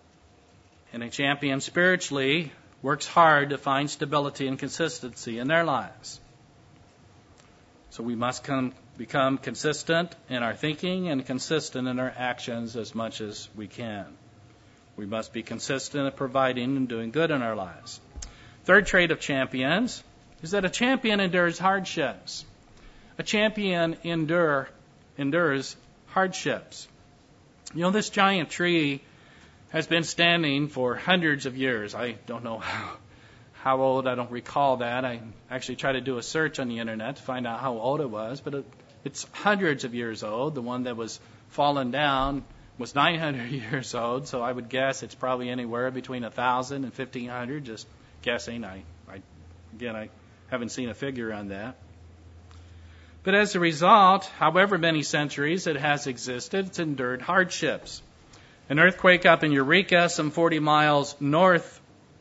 And a champion spiritually works hard to find stability and consistency in their lives. So we must come, become consistent in our thinking and consistent in our actions as much as we can. We must be consistent at providing and doing good in our lives. Third trait of champions is that a champion endures hardships. A champion endure, endures hardships. You know, this giant tree has been standing for hundreds of years. I don't know how, how old, I don't recall that. I actually tried to do a search on the internet to find out how old it was, but it, it's hundreds of years old. The one that was fallen down was nine hundred years old, so I would guess it's probably anywhere between one thousand and fifteen hundred, just guessing. I, I Again, I haven't seen a figure on that. But as a result, however many centuries it has existed, it's endured hardships. An earthquake up in Eureka, some forty miles north,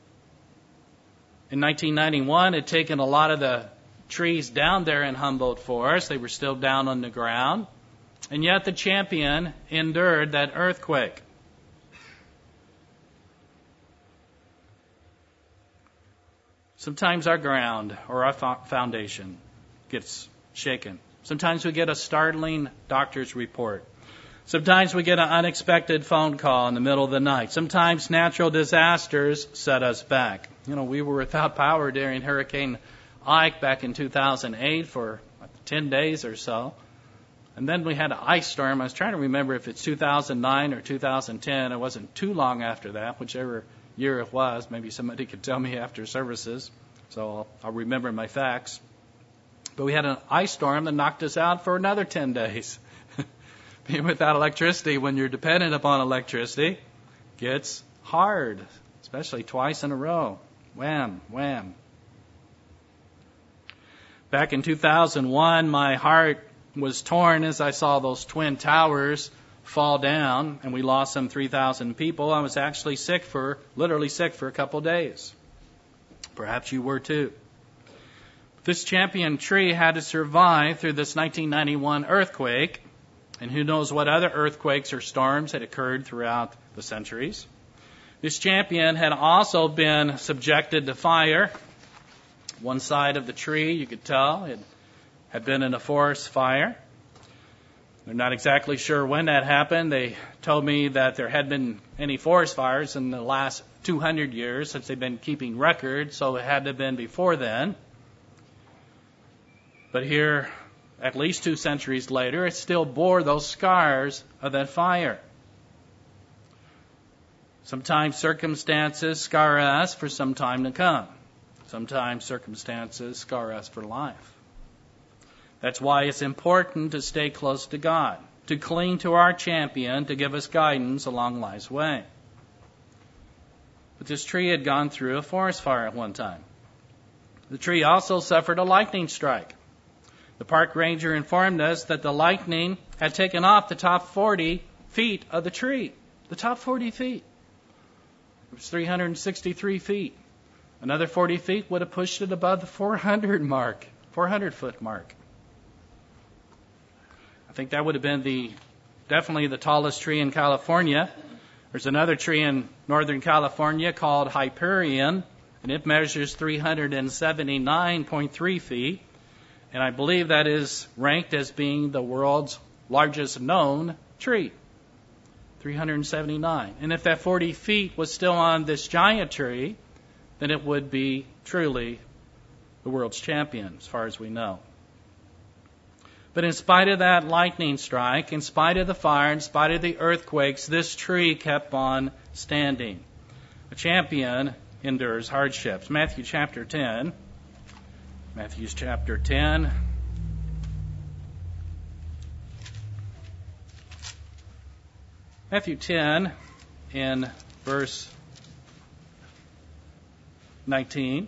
in nineteen ninety-one had taken a lot of the trees down there in Humboldt Forest. They were still down on the ground. And yet the champion endured that earthquake. Sometimes our ground or our foundation gets shaken. Sometimes we get a startling doctor's report. Sometimes we get an unexpected phone call in the middle of the night. Sometimes natural disasters set us back. You know, we were without power during Hurricane Ike back in two thousand eight for ten days or so. And then we had an ice storm. I was trying to remember if it's two thousand nine or two thousand ten. It wasn't too long after that, whichever year it was. Maybe somebody could tell me after services, so I'll, I'll remember my facts. But we had an ice storm that knocked us out for another ten days. Being without electricity, when you're dependent upon electricity, gets hard, especially twice in a row. Wham, wham. Back in two thousand one, my heart was torn as I saw those twin towers fall down, and we lost some three thousand people. I was actually sick for, literally sick for a couple days. Perhaps you were too. This champion tree had to survive through this nineteen ninety-one earthquake, and who knows what other earthquakes or storms had occurred throughout the centuries. This champion had also been subjected to fire. One side of the tree, you could tell, it had been in a forest fire. They're not exactly sure when that happened. They told me that there had been any forest fires in the last two hundred years since they've been keeping records, so it had to have been before then. But here, at least two centuries later, it still bore those scars of that fire. Sometimes circumstances scar us for some time to come. Sometimes circumstances scar us for life. That's why it's important to stay close to God, to cling to our champion, to give us guidance along life's way. But this tree had gone through a forest fire at one time. The tree also suffered a lightning strike. The park ranger informed us that the lightning had taken off the top forty feet of the tree. The top forty feet. It was three hundred sixty-three feet. Another forty feet would have pushed it above the four hundred mark, four hundred foot mark. I think that would have been the definitely the tallest tree in California. There's another tree in Northern California called Hyperion, and it measures three hundred seventy-nine point three feet. And I believe that is ranked as being the world's largest known tree, three hundred seventy-nine. And if that forty feet was still on this giant tree, then it would be truly the world's champion, as far as we know. But in spite of that lightning strike, in spite of the fire, in spite of the earthquakes, this tree kept on standing. A champion endures hardships. Matthew chapter ten. Matthew chapter ten. Matthew ten in verse nineteen.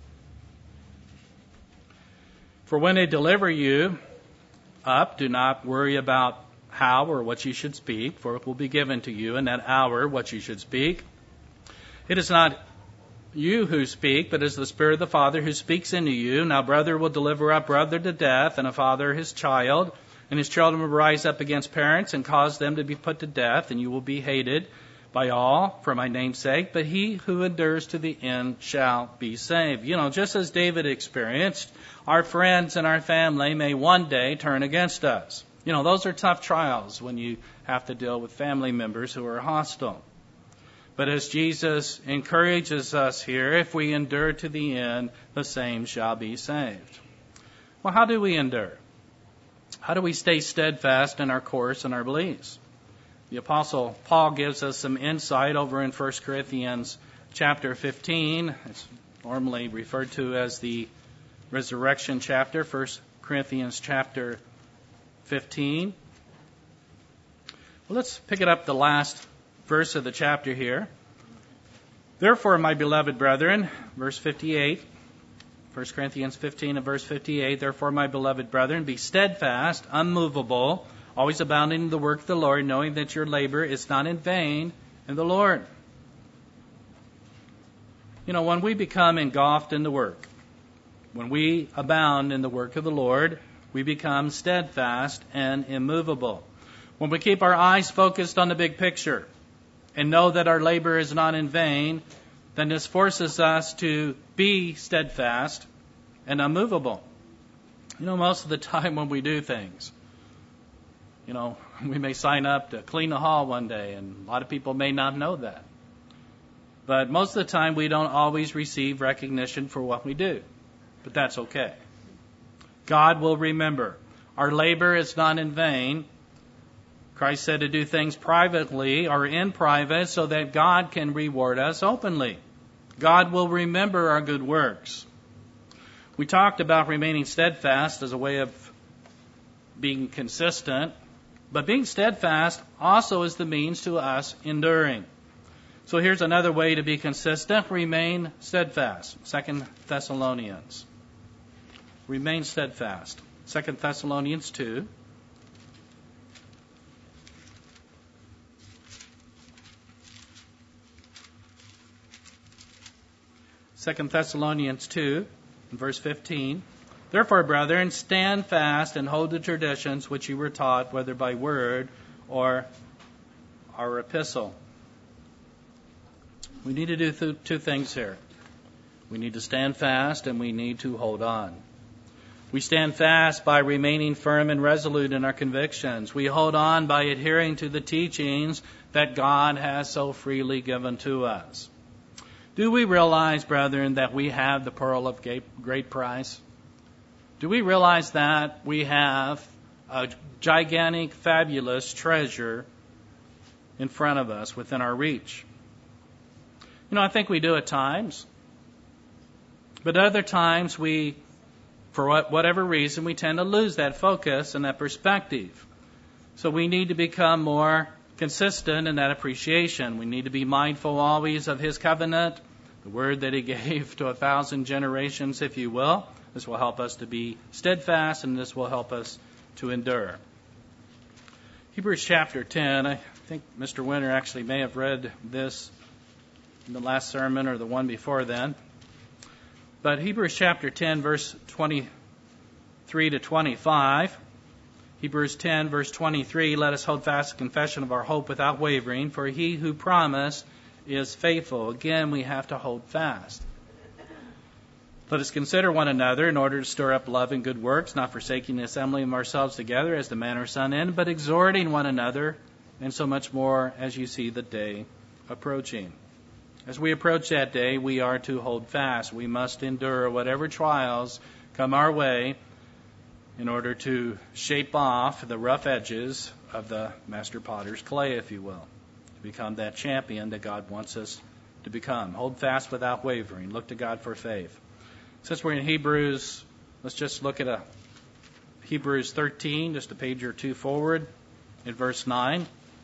For when they deliver you up, do not worry about how or what you should speak, for it will be given to you in that hour what you should speak. It is not you who speak, but it is the Spirit of the Father who speaks into you. Now brother will deliver up brother to death, and a father his child, and his children will rise up against parents and cause them to be put to death, and you will be hated by all for my name's sake, but he who endures to the end shall be saved. You know, just as David experienced, our friends and our family may one day turn against us. You know, those are tough trials when you have to deal with family members who are hostile. But as Jesus encourages us here, if we endure to the end, the same shall be saved. Well, how do we endure? How do we stay steadfast in our course and our beliefs? The Apostle Paul gives us some insight over in First Corinthians chapter fifteen. It's normally referred to as the resurrection chapter, First Corinthians chapter fifteen. Well, let's pick it up the last verse of the chapter here. Therefore, my beloved brethren, verse fifty-eight, First Corinthians fifteen and verse fifty-eight, therefore, my beloved brethren, be steadfast, unmovable, always abounding in the work of the Lord, knowing that your labor is not in vain in the Lord. You know, when we become engulfed in the work, when we abound in the work of the Lord, we become steadfast and immovable. When we keep our eyes focused on the big picture and know that our labor is not in vain, then this forces us to be steadfast and unmovable. You know, most of the time when we do things, you know, we may sign up to clean the hall one day, and a lot of people may not know that. But most of the time, we don't always receive recognition for what we do. But that's okay. God will remember. Our labor is not in vain. Christ said to do things privately or in private so that God can reward us openly. God will remember our good works. We talked about remaining steadfast as a way of being consistent. But being steadfast also is the means to us enduring. So here's another way to be consistent. Remain steadfast. Second Thessalonians. Remain steadfast. Second Thessalonians two. Second Thessalonians two, verse fifteen. Therefore, brethren, stand fast and hold the traditions which you were taught, whether by word or our epistle. We need to do th- two things here. We need to stand fast and we need to hold on. We stand fast by remaining firm and resolute in our convictions. We hold on by adhering to the teachings that God has so freely given to us. Do we realize, brethren, that we have the pearl of great price? Do we realize that we have a gigantic, fabulous treasure in front of us, within our reach? You know, I think we do at times. But at other times, we, for whatever reason, we tend to lose that focus and that perspective. So we need to become more consistent in that appreciation. We need to be mindful always of His covenant, the word that He gave to a thousand generations, if you will. This will help us to be steadfast, and this will help us to endure. Hebrews chapter ten, I think Mister Winter actually may have read this in the last sermon or the one before then. But Hebrews chapter ten, verse twenty-three to twenty-five. Hebrews ten, verse twenty-three, let us hold fast the confession of our hope without wavering, for He who promised is faithful. Again, we have to hold fast. Let us consider one another in order to stir up love and good works, not forsaking the assembly of ourselves together as the manner of some in, but exhorting one another, and so much more as you see the day approaching. As we approach that day, we are to hold fast. We must endure whatever trials come our way in order to shape off the rough edges of the master potter's clay, if you will, to become that champion that God wants us to become. Hold fast without wavering. Look to God for faith. Since we're in Hebrews, let's just look at a Hebrews thirteen, just a page or two forward, in verse nine.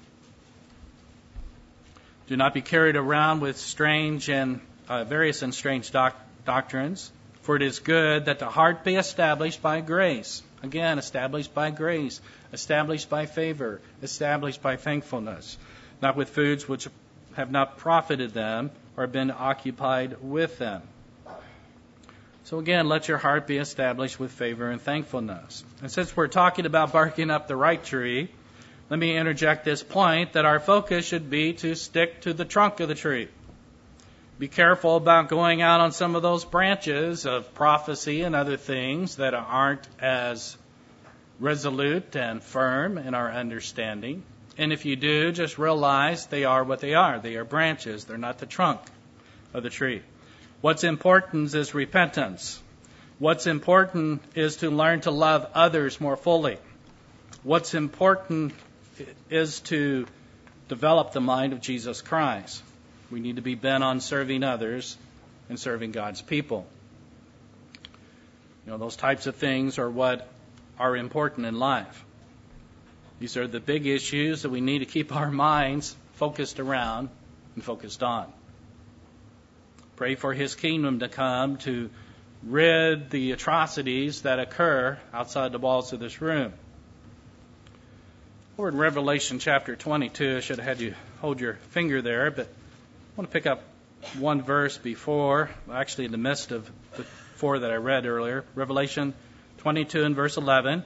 Do not be carried around with strange and uh, various and strange doc- doctrines, for it is good that the heart be established by grace. Again, established by grace, established by favor, established by thankfulness, not with foods which have not profited them or been occupied with them. So again, let your heart be established with favor and thankfulness. And since we're talking about barking up the right tree, let me interject this point that our focus should be to stick to the trunk of the tree. Be careful about going out on some of those branches of prophecy and other things that aren't as resolute and firm in our understanding. And if you do, just realize they are what they are. They are branches. They're not the trunk of the tree. What's important is repentance. What's important is to learn to love others more fully. What's important is to develop the mind of Jesus Christ. We need to be bent on serving others and serving God's people. You know, those types of things are what are important in life. These are the big issues that we need to keep our minds focused around and focused on. Pray for His kingdom to come to rid the atrocities that occur outside the walls of this room. We're in Revelation chapter twenty-two. I should have had you hold your finger there, but I want to pick up one verse before, actually in the midst of the four that I read earlier. Revelation twenty-two and verse eleven.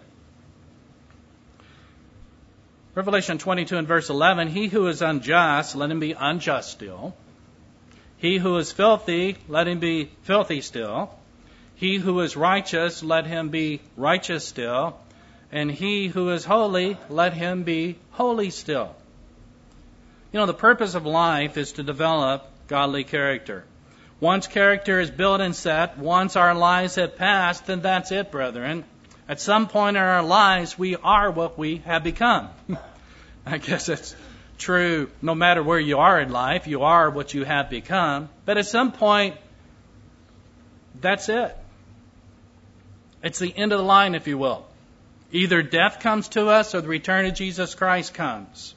Revelation twenty-two and verse eleven, he who is unjust, let him be unjust still. He who is filthy, let him be filthy still. He who is righteous, let him be righteous still. And he who is holy, let him be holy still. You know, the purpose of life is to develop godly character. Once character is built and set, once our lives have passed, then that's it, brethren. At some point in our lives, we are what we have become. I guess it's true no matter where you are in life, you are what you have become. But at some point, that's it. It's the end of the line, if you will. Either death comes to us or the return of Jesus Christ comes.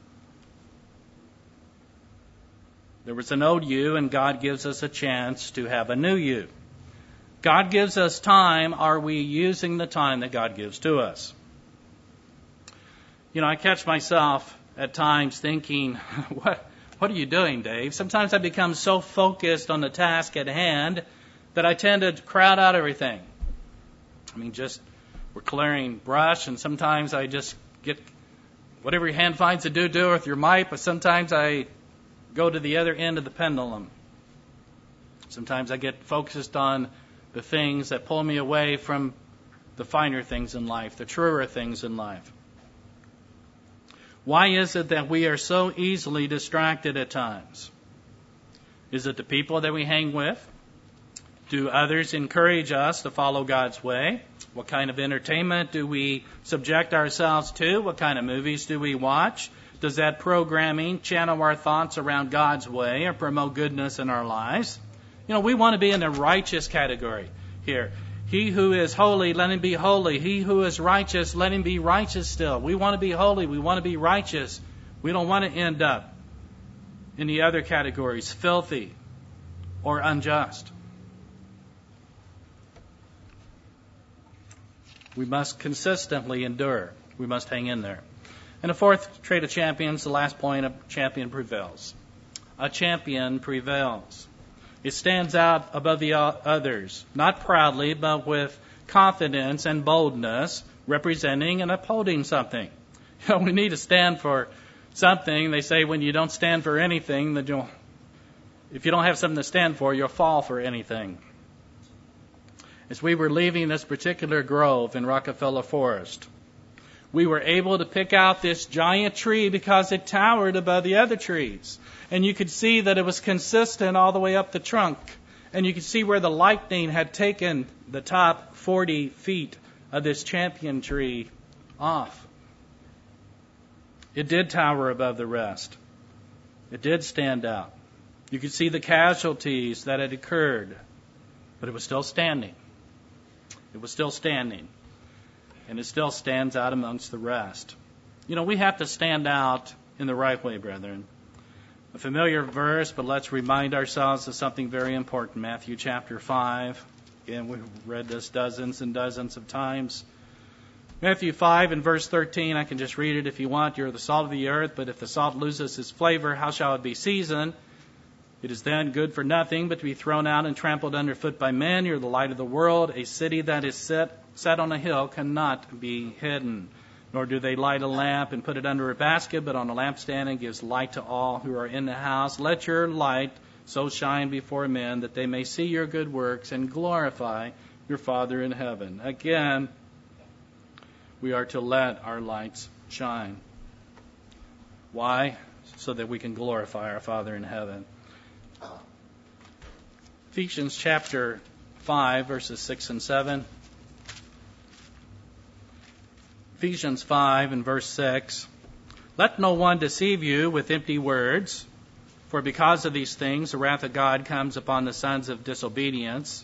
There was an old you, and God gives us a chance to have a new you. God gives us time. Are we using the time that God gives to us? You know, I catch myself at times thinking, what, what are you doing, Dave? Sometimes I become so focused on the task at hand that I tend to crowd out everything. I mean, just we're clearing brush, and sometimes I just get whatever your hand finds to do, do with your might, but sometimes I go to the other end of the pendulum. Sometimes I get focused on the things that pull me away from the finer things in life, the truer things in life. Why is it that we are so easily distracted at times? Is it the people that we hang with? Do others encourage us to follow God's way? What kind of entertainment do we subject ourselves to? What kind of movies do we watch? Does that programming channel our thoughts around God's way or promote goodness in our lives? You know, we want to be in the righteous category here. He who is holy, let him be holy. He who is righteous, let him be righteous still. We want to be holy. We want to be righteous. We don't want to end up in the other categories, filthy or unjust. We must consistently endure. We must hang in there. And the fourth trait of champions, the last point, a champion prevails. A champion prevails. It stands out above the others, not proudly, but with confidence and boldness, representing and upholding something. You know, we need to stand for something. They say when you don't stand for anything, that you'll, if you don't have something to stand for, you'll fall for anything. As we were leaving this particular grove in Rockefeller Forest, we were able to pick out this giant tree because it towered above the other trees. And you could see that it was consistent all the way up the trunk. And you could see where the lightning had taken the top forty feet of this champion tree off. It did tower above the rest. It did stand out. You could see the casualties that had occurred, but it was still standing. It was still standing. And it still stands out amongst the rest. You know, we have to stand out in the right way, brethren. A familiar verse, but let's remind ourselves of something very important. Matthew chapter five. Again, we've read this dozens and dozens of times. Matthew five and verse thirteen, I can just read it if you want. You're the salt of the earth, but if the salt loses its flavor, how shall it be seasoned? It is then good for nothing but to be thrown out and trampled underfoot by men. You're the light of the world. A city that is set, set on a hill cannot be hidden. Nor do they light a lamp and put it under a basket, but on a lampstand, and gives light to all who are in the house. Let your light so shine before men that they may see your good works and glorify your Father in heaven. Again, we are to let our lights shine. Why? So that we can glorify our Father in heaven. Ephesians chapter five, verses six and seven. Ephesians five and verse six. Let no one deceive you with empty words, for because of these things the wrath of God comes upon the sons of disobedience.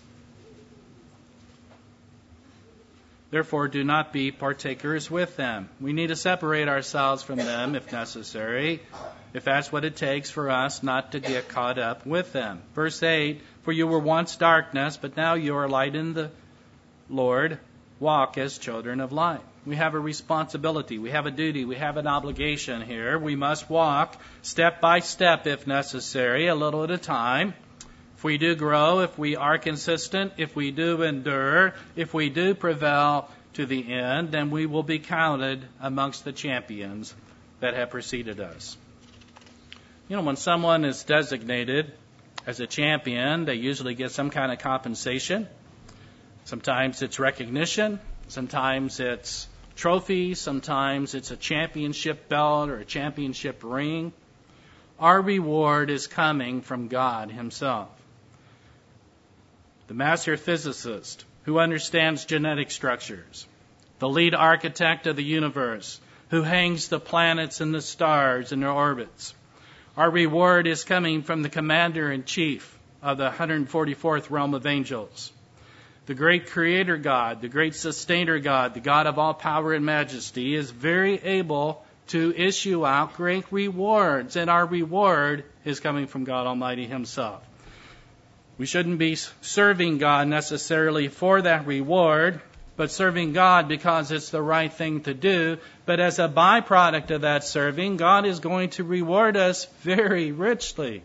Therefore, do not be partakers with them. We need to separate ourselves from them if necessary, if that's what it takes for us not to get caught up with them. Verse eight, for you were once darkness, but now you are light in the Lord. Walk as children of light. We have a responsibility, we have a duty, we have an obligation here. We must walk step by step if necessary, a little at a time. If we do grow, if we are consistent, if we do endure, if we do prevail to the end, then we will be counted amongst the champions that have preceded us. You know, when someone is designated as a champion, they usually get some kind of compensation. Sometimes it's recognition, sometimes it's trophies, sometimes it's a championship belt or a championship ring. Our reward is coming from God Himself. The master physicist who understands genetic structures, the lead architect of the universe who hangs the planets and the stars in their orbits. Our reward is coming from the commander-in-chief of the one hundred forty-fourth realm of angels. The great creator God, the great sustainer God, the God of all power and majesty is very able to issue out great rewards, and our reward is coming from God Almighty Himself. We shouldn't be serving God necessarily for that reward, but serving God because it's the right thing to do. But as a byproduct of that serving, God is going to reward us very richly.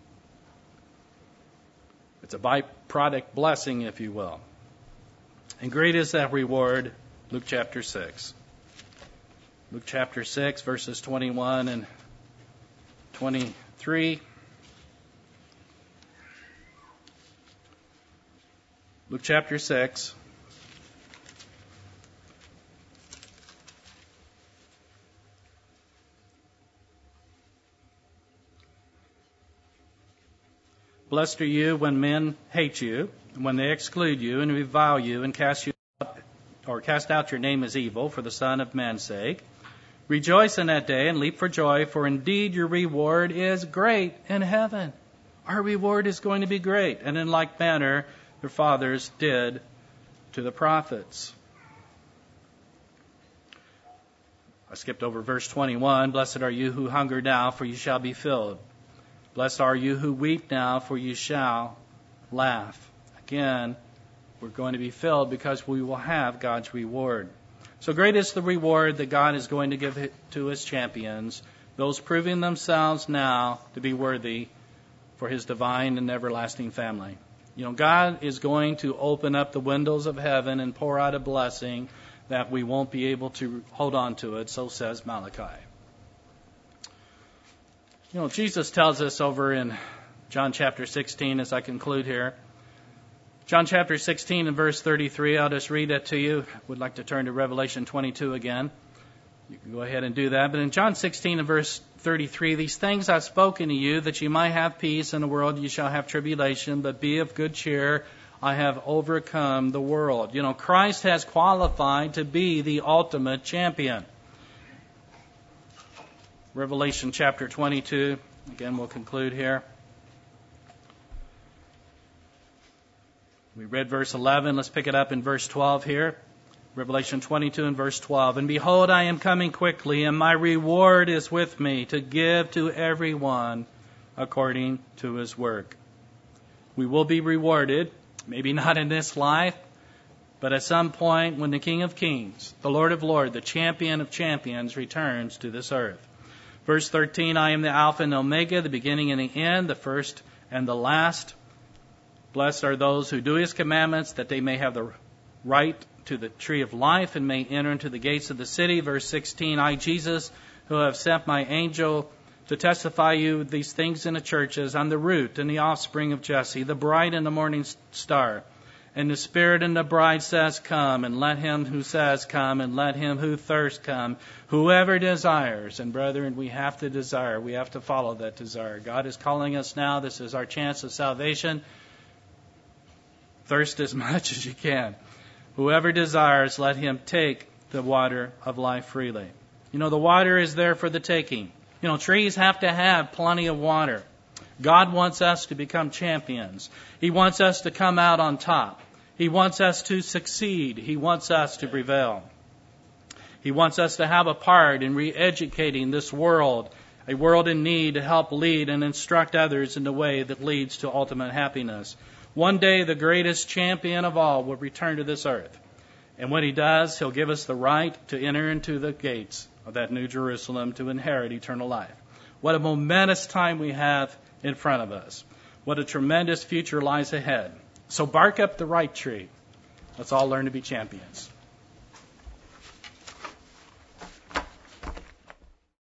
It's a byproduct blessing, if you will. And great is that reward, Luke chapter six. Luke chapter six, verses twenty-one and twenty-three. Luke chapter six. Blessed are you when men hate you, and when they exclude you and revile you and cast you out, or cast out your name as evil for the Son of Man's sake. Rejoice in that day and leap for joy, for indeed your reward is great in heaven. Our reward is going to be great, and in like manner their fathers did to the prophets. I skipped over verse twenty-one. Blessed are you who hunger now, for you shall be filled. Blessed are you who weep now, for you shall laugh. Again, we're going to be filled because we will have God's reward. So great is the reward that God is going to give to His champions, those proving themselves now to be worthy for His divine and everlasting family. You know, God is going to open up the windows of heaven and pour out a blessing that we won't be able to hold on to it, so says Malachi. You know, Jesus tells us over in John chapter sixteen, as I conclude here. John chapter sixteen and verse thirty-three, I'll just read it to you. Would like to turn to Revelation twenty-two again. You can go ahead and do that. But in John sixteen and verse thirty-three, these things I've spoken to you, that you might have peace. In the world you shall have tribulation, but be of good cheer. I have overcome the world. You know, Christ has qualified to be the ultimate champion. Revelation chapter twenty-two. Again, we'll conclude here. We read verse eleven. Let's pick it up in verse twelve here. Revelation twenty-two and verse twelve. And behold, I am coming quickly, and my reward is with me to give to everyone according to his work. We will be rewarded, maybe not in this life, but at some point when the King of Kings, the Lord of Lords, the champion of champions, returns to this earth. Verse thirteen, I am the Alpha and Omega, the beginning and the end, the first and the last. Blessed are those who do His commandments, that they may have the right to the tree of life and may enter into the gates of the city. Verse sixteen, I, Jesus, who have sent my angel to testify you these things in the churches, I'm the root and the offspring of Jesse, the bright and the morning star. And the Spirit and the bride says, come, and let him who says, come, and let him who thirsts come, whoever desires. And brethren, we have to desire. We have to follow that desire. God is calling us now. This is our chance of salvation. Thirst as much as you can. Whoever desires, let him take the water of life freely. You know, the water is there for the taking. You know, trees have to have plenty of water. God wants us to become champions. He wants us to come out on top. He wants us to succeed. He wants us to prevail. He wants us to have a part in re-educating this world, a world in need, to help lead and instruct others in the way that leads to ultimate happiness. One day, the greatest champion of all will return to this earth. And when he does, he'll give us the right to enter into the gates of that New Jerusalem to inherit eternal life. What a momentous time we have in front of us. What a tremendous future lies ahead. So bark up the right tree. Let's all learn to be champions.